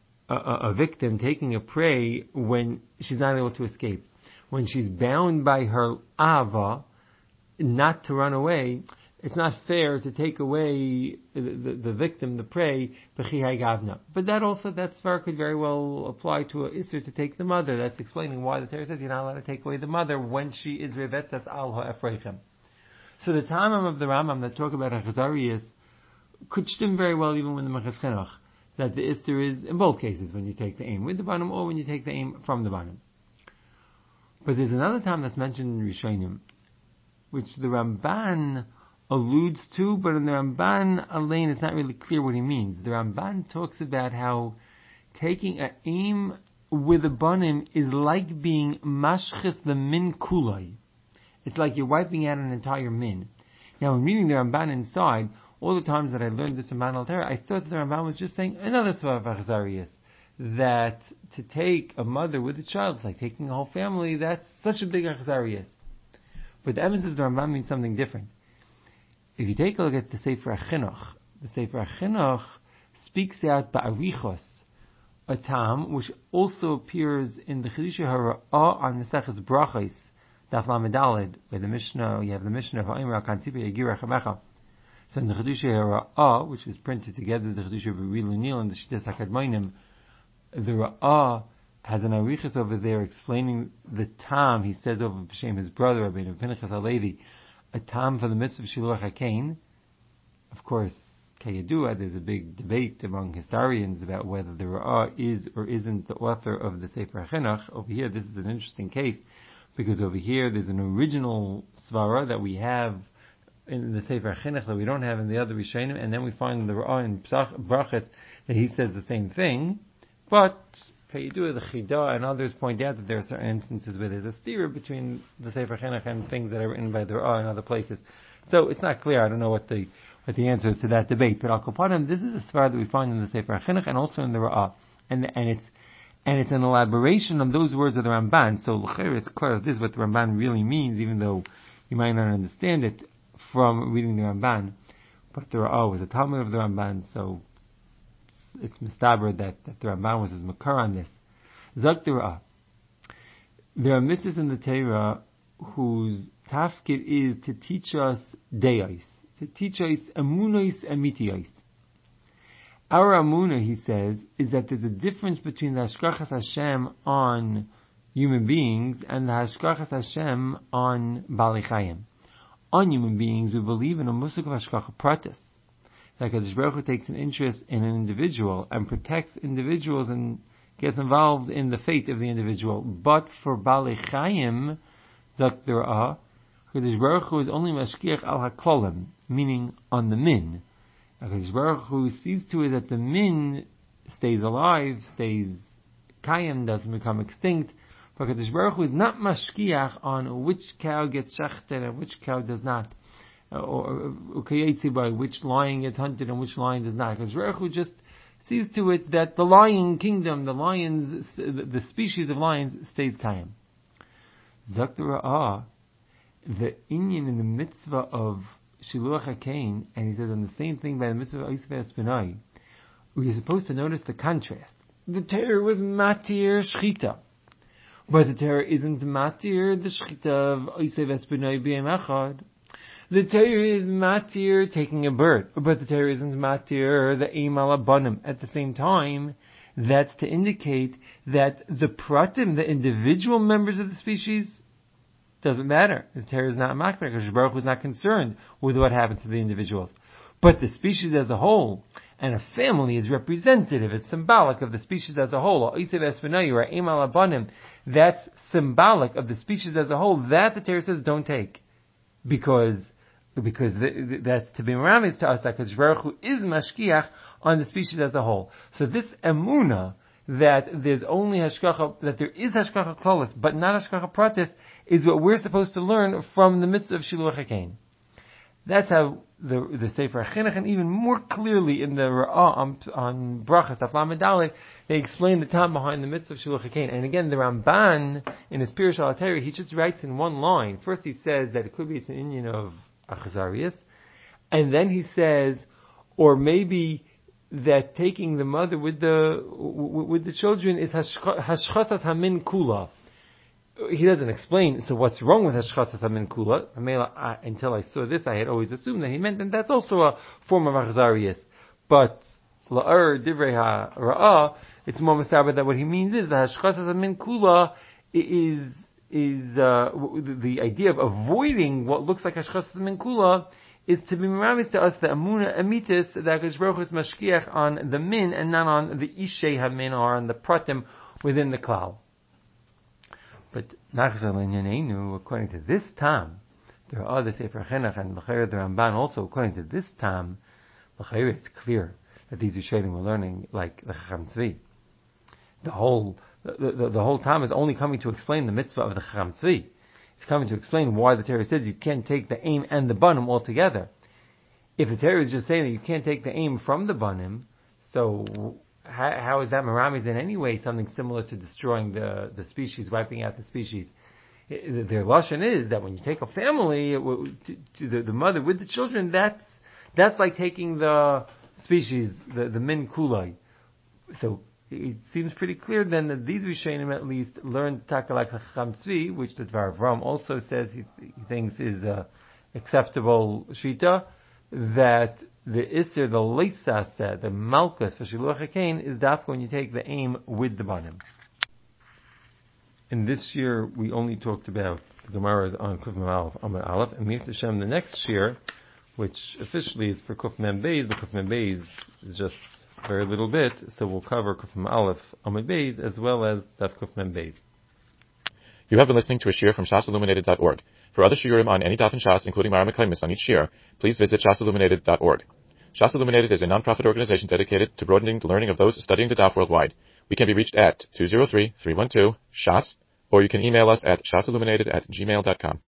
a victim, taking a prey when she's not able to escape. When she's bound by her ava, not to run away, it's not fair to take away the victim, the prey, b'chihai gavna. But that svar could very well apply to a isser to take the mother. That's explaining why the Torah says you're not allowed to take away the mother when she is revetzas al ha'efreichem. So the tamim of the Rambam that talk about Achazarias could stem very well even when the Mechatz Chinuch, that the isser is in both cases when you take the aim with the banim or when you take the aim from the banim. But there's another time that's mentioned in Rishonim, which the Ramban alludes to, but in the Ramban alone it's not really clear what he means. The Ramban talks about how taking an aim with a banim is like being mashchis the min kulai. It's like you're wiping out an entire min. Now, in reading the Ramban inside, all the times that I learned this in Man al-Torah, I thought that the Ramban was just saying another svar of Achazarias, that to take a mother with a child is like taking a whole family. That's such a big Achazarias. But the emphasis of the Rambam means something different. If you take a look at the Sefer HaChinuch, the Sefer HaChinuch speaks out ba'arichos, a tam which also appears in the Chidusha Hara'ah on the Seches Brachos, Daf Lamed Daled, where the Mishnah, you have the Mishnah of Ha'imra Kantipa Yagir Achamecha. So in the Chidusha Hara'ah, which is printed together with the Chidusha of Rilunil and the Shittas HaKadmonim, the Ra'ah has an arichas over there explaining the tam. He says over B'Shem his brother, Rabbeinu Pinchas HaLevi, a tam for the mitzvah of Shiluach HaKain. Of course, Kayadua, there's a big debate among historians about whether the Ra'ah is or isn't the author of the Sefer HaChinuch. Over here, this is an interesting case, because over here there's an original svara that we have in the Sefer HaChinuch that we don't have in the other Rishonim, and then we find in the Ra'ah in Brachos that he says the same thing. But Kayidua, the Chida, and others point out that there are certain instances where there's a stira between the Sefer Chinuch and things that are written by the Ra'ah in other places. So it's not clear. I don't know what the answer is to that debate. But Al Kopanim, this is a svar that we find in the Sefer Chinuch and also in the Ra'ah. and it's an elaboration of those words of the Ramban. So l'chayr, it's clear that this is what the Ramban really means, even though you might not understand it from reading the Ramban. But the Ra'ah was a Talmud of the Ramban, so it's mistaber that the Ramban was his makar on this. Zok the Ra'ah. There are mitzvahs in the Torah whose tafkid is to teach us deyos, to teach us amunos and mitiyos. Our amuna, he says, is that there's a difference between the hashgachas Hashem on human beings and the hashgachas Hashem on Baalei Chayim. On human beings, we believe in a musuk of hashgacha pratis. Like HaKadosh Baruch Hu takes an interest in an individual and protects individuals and gets involved in the fate of the individual. But for Baalei Chayim, Zok the Ra'ah, HaKadosh Baruch Hu is only mashkiach al haklolim, meaning on the min. HaKadosh Baruch Hu sees to it that the min stays alive, stays kayim, doesn't become extinct. But HaKadosh Baruch Hu is not mashkiach on which cow gets shechted and which cow does not, or by which lion gets hunted and which lion does not. HaKadosh Baruch Hu just sees to it that the lion kingdom, the lions, the species of lions stays kayim. Zok the Ra'ah, the inyan in the mitzvah of Shiluach HaKain, and he says on the same thing by the mitzvah of Oisei V'Espinai, we're supposed to notice the contrast. The Torah was matir shchita, but the Torah isn't matir the shchita of Oisei V'Espinai b'yem echad. The Torah is matir taking a bird, but the Torah isn't matir the eim al abanim. At the same time, that's to indicate that the pratim, the individual members of the species, doesn't matter. The Torah is not makbid, because Baruch Hu is not concerned with what happens to the individuals. But the species as a whole, and a family is representative, it's symbolic of the species as a whole. That's symbolic of the species as a whole. That the Torah says don't take. Because that's to be meramis to us, that Baruch Hu is mashkiach on the species as a whole. So this emuna, that there's only hashgacha, that there is hashgacha klolis, but not hashgacha pratis, is what we're supposed to learn from the mitzvah of Shiluach HaKain. That's how the Sefer HaChinuch, and even more clearly in the Ra'ah on Brachas, Aflam Medalek, they explain the time behind the mitzvah of Shiluach HaKain. And again, the Ramban, in his Pirush HaTorah, he just writes in one line. First he says that it could be it's an Indian of Achazarias, and then he says, or maybe that taking the mother with the children is hashchasas hamin kula. He doesn't explain, so what's wrong with hashchasas hamin kula? Until I saw this, I had always assumed that he meant, and that's also a form of achzarius. But la'er divrei ha'ra'ah, it's more mistaber that what he means is that hashchasas hamin kula is the idea of avoiding what looks like hashchasas hamin kula is to be meramis to us the amuna amitis that HaKadosh Baruch Hu is mashkiach on the min and not on the ishei hamin, or on the pratim within the klal. But according to this tam, there are other Sefer HaChinuch and the Ramban also. According to this tam, it's clear that these Rishonim were learning like the Chacham Tzvi. The whole tam is only coming to explain the mitzvah of the Chacham Tzvi. It's coming to explain why the Torah says you can't take the aim and the banim all together. If the Torah is just saying that you can't take the aim from the banim, so how is that meramis in any way something similar to destroying the species, wiping out the species? Their lashon is that when you take a family to the mother with the children, that's like taking the species, the min kulai. So it seems pretty clear then that these Rishonim at least learned Takalak Chacham Tzvi, which the Dvar Avram also says he thinks is acceptable shita, that the Isser, the Leisasa, the Malkus for Shiluach HaKain is dafka when you take the aim with the banim. In this year, we only talked about the Gemara on Kuf Mem Aleph, Amud Aleph, and Mir Hashem the next year, which officially is for Kuf Mem Beis, but Kuf Mem Beis is just very little bit, so we'll cover Kuf Mem Aleph, Amud Beis, as well as Daf Kuf Mem Beis. You have been listening to a shiur from shasilluminated.org. For other shiurim on any daf in Shas, including Mara Mekaymis on each shiur, please visit shasilluminated.org. Shas Illuminated is a non-profit organization dedicated to broadening the learning of those studying the daf worldwide. We can be reached at 203-312-SHAS, or you can email us at shasilluminated@gmail.com.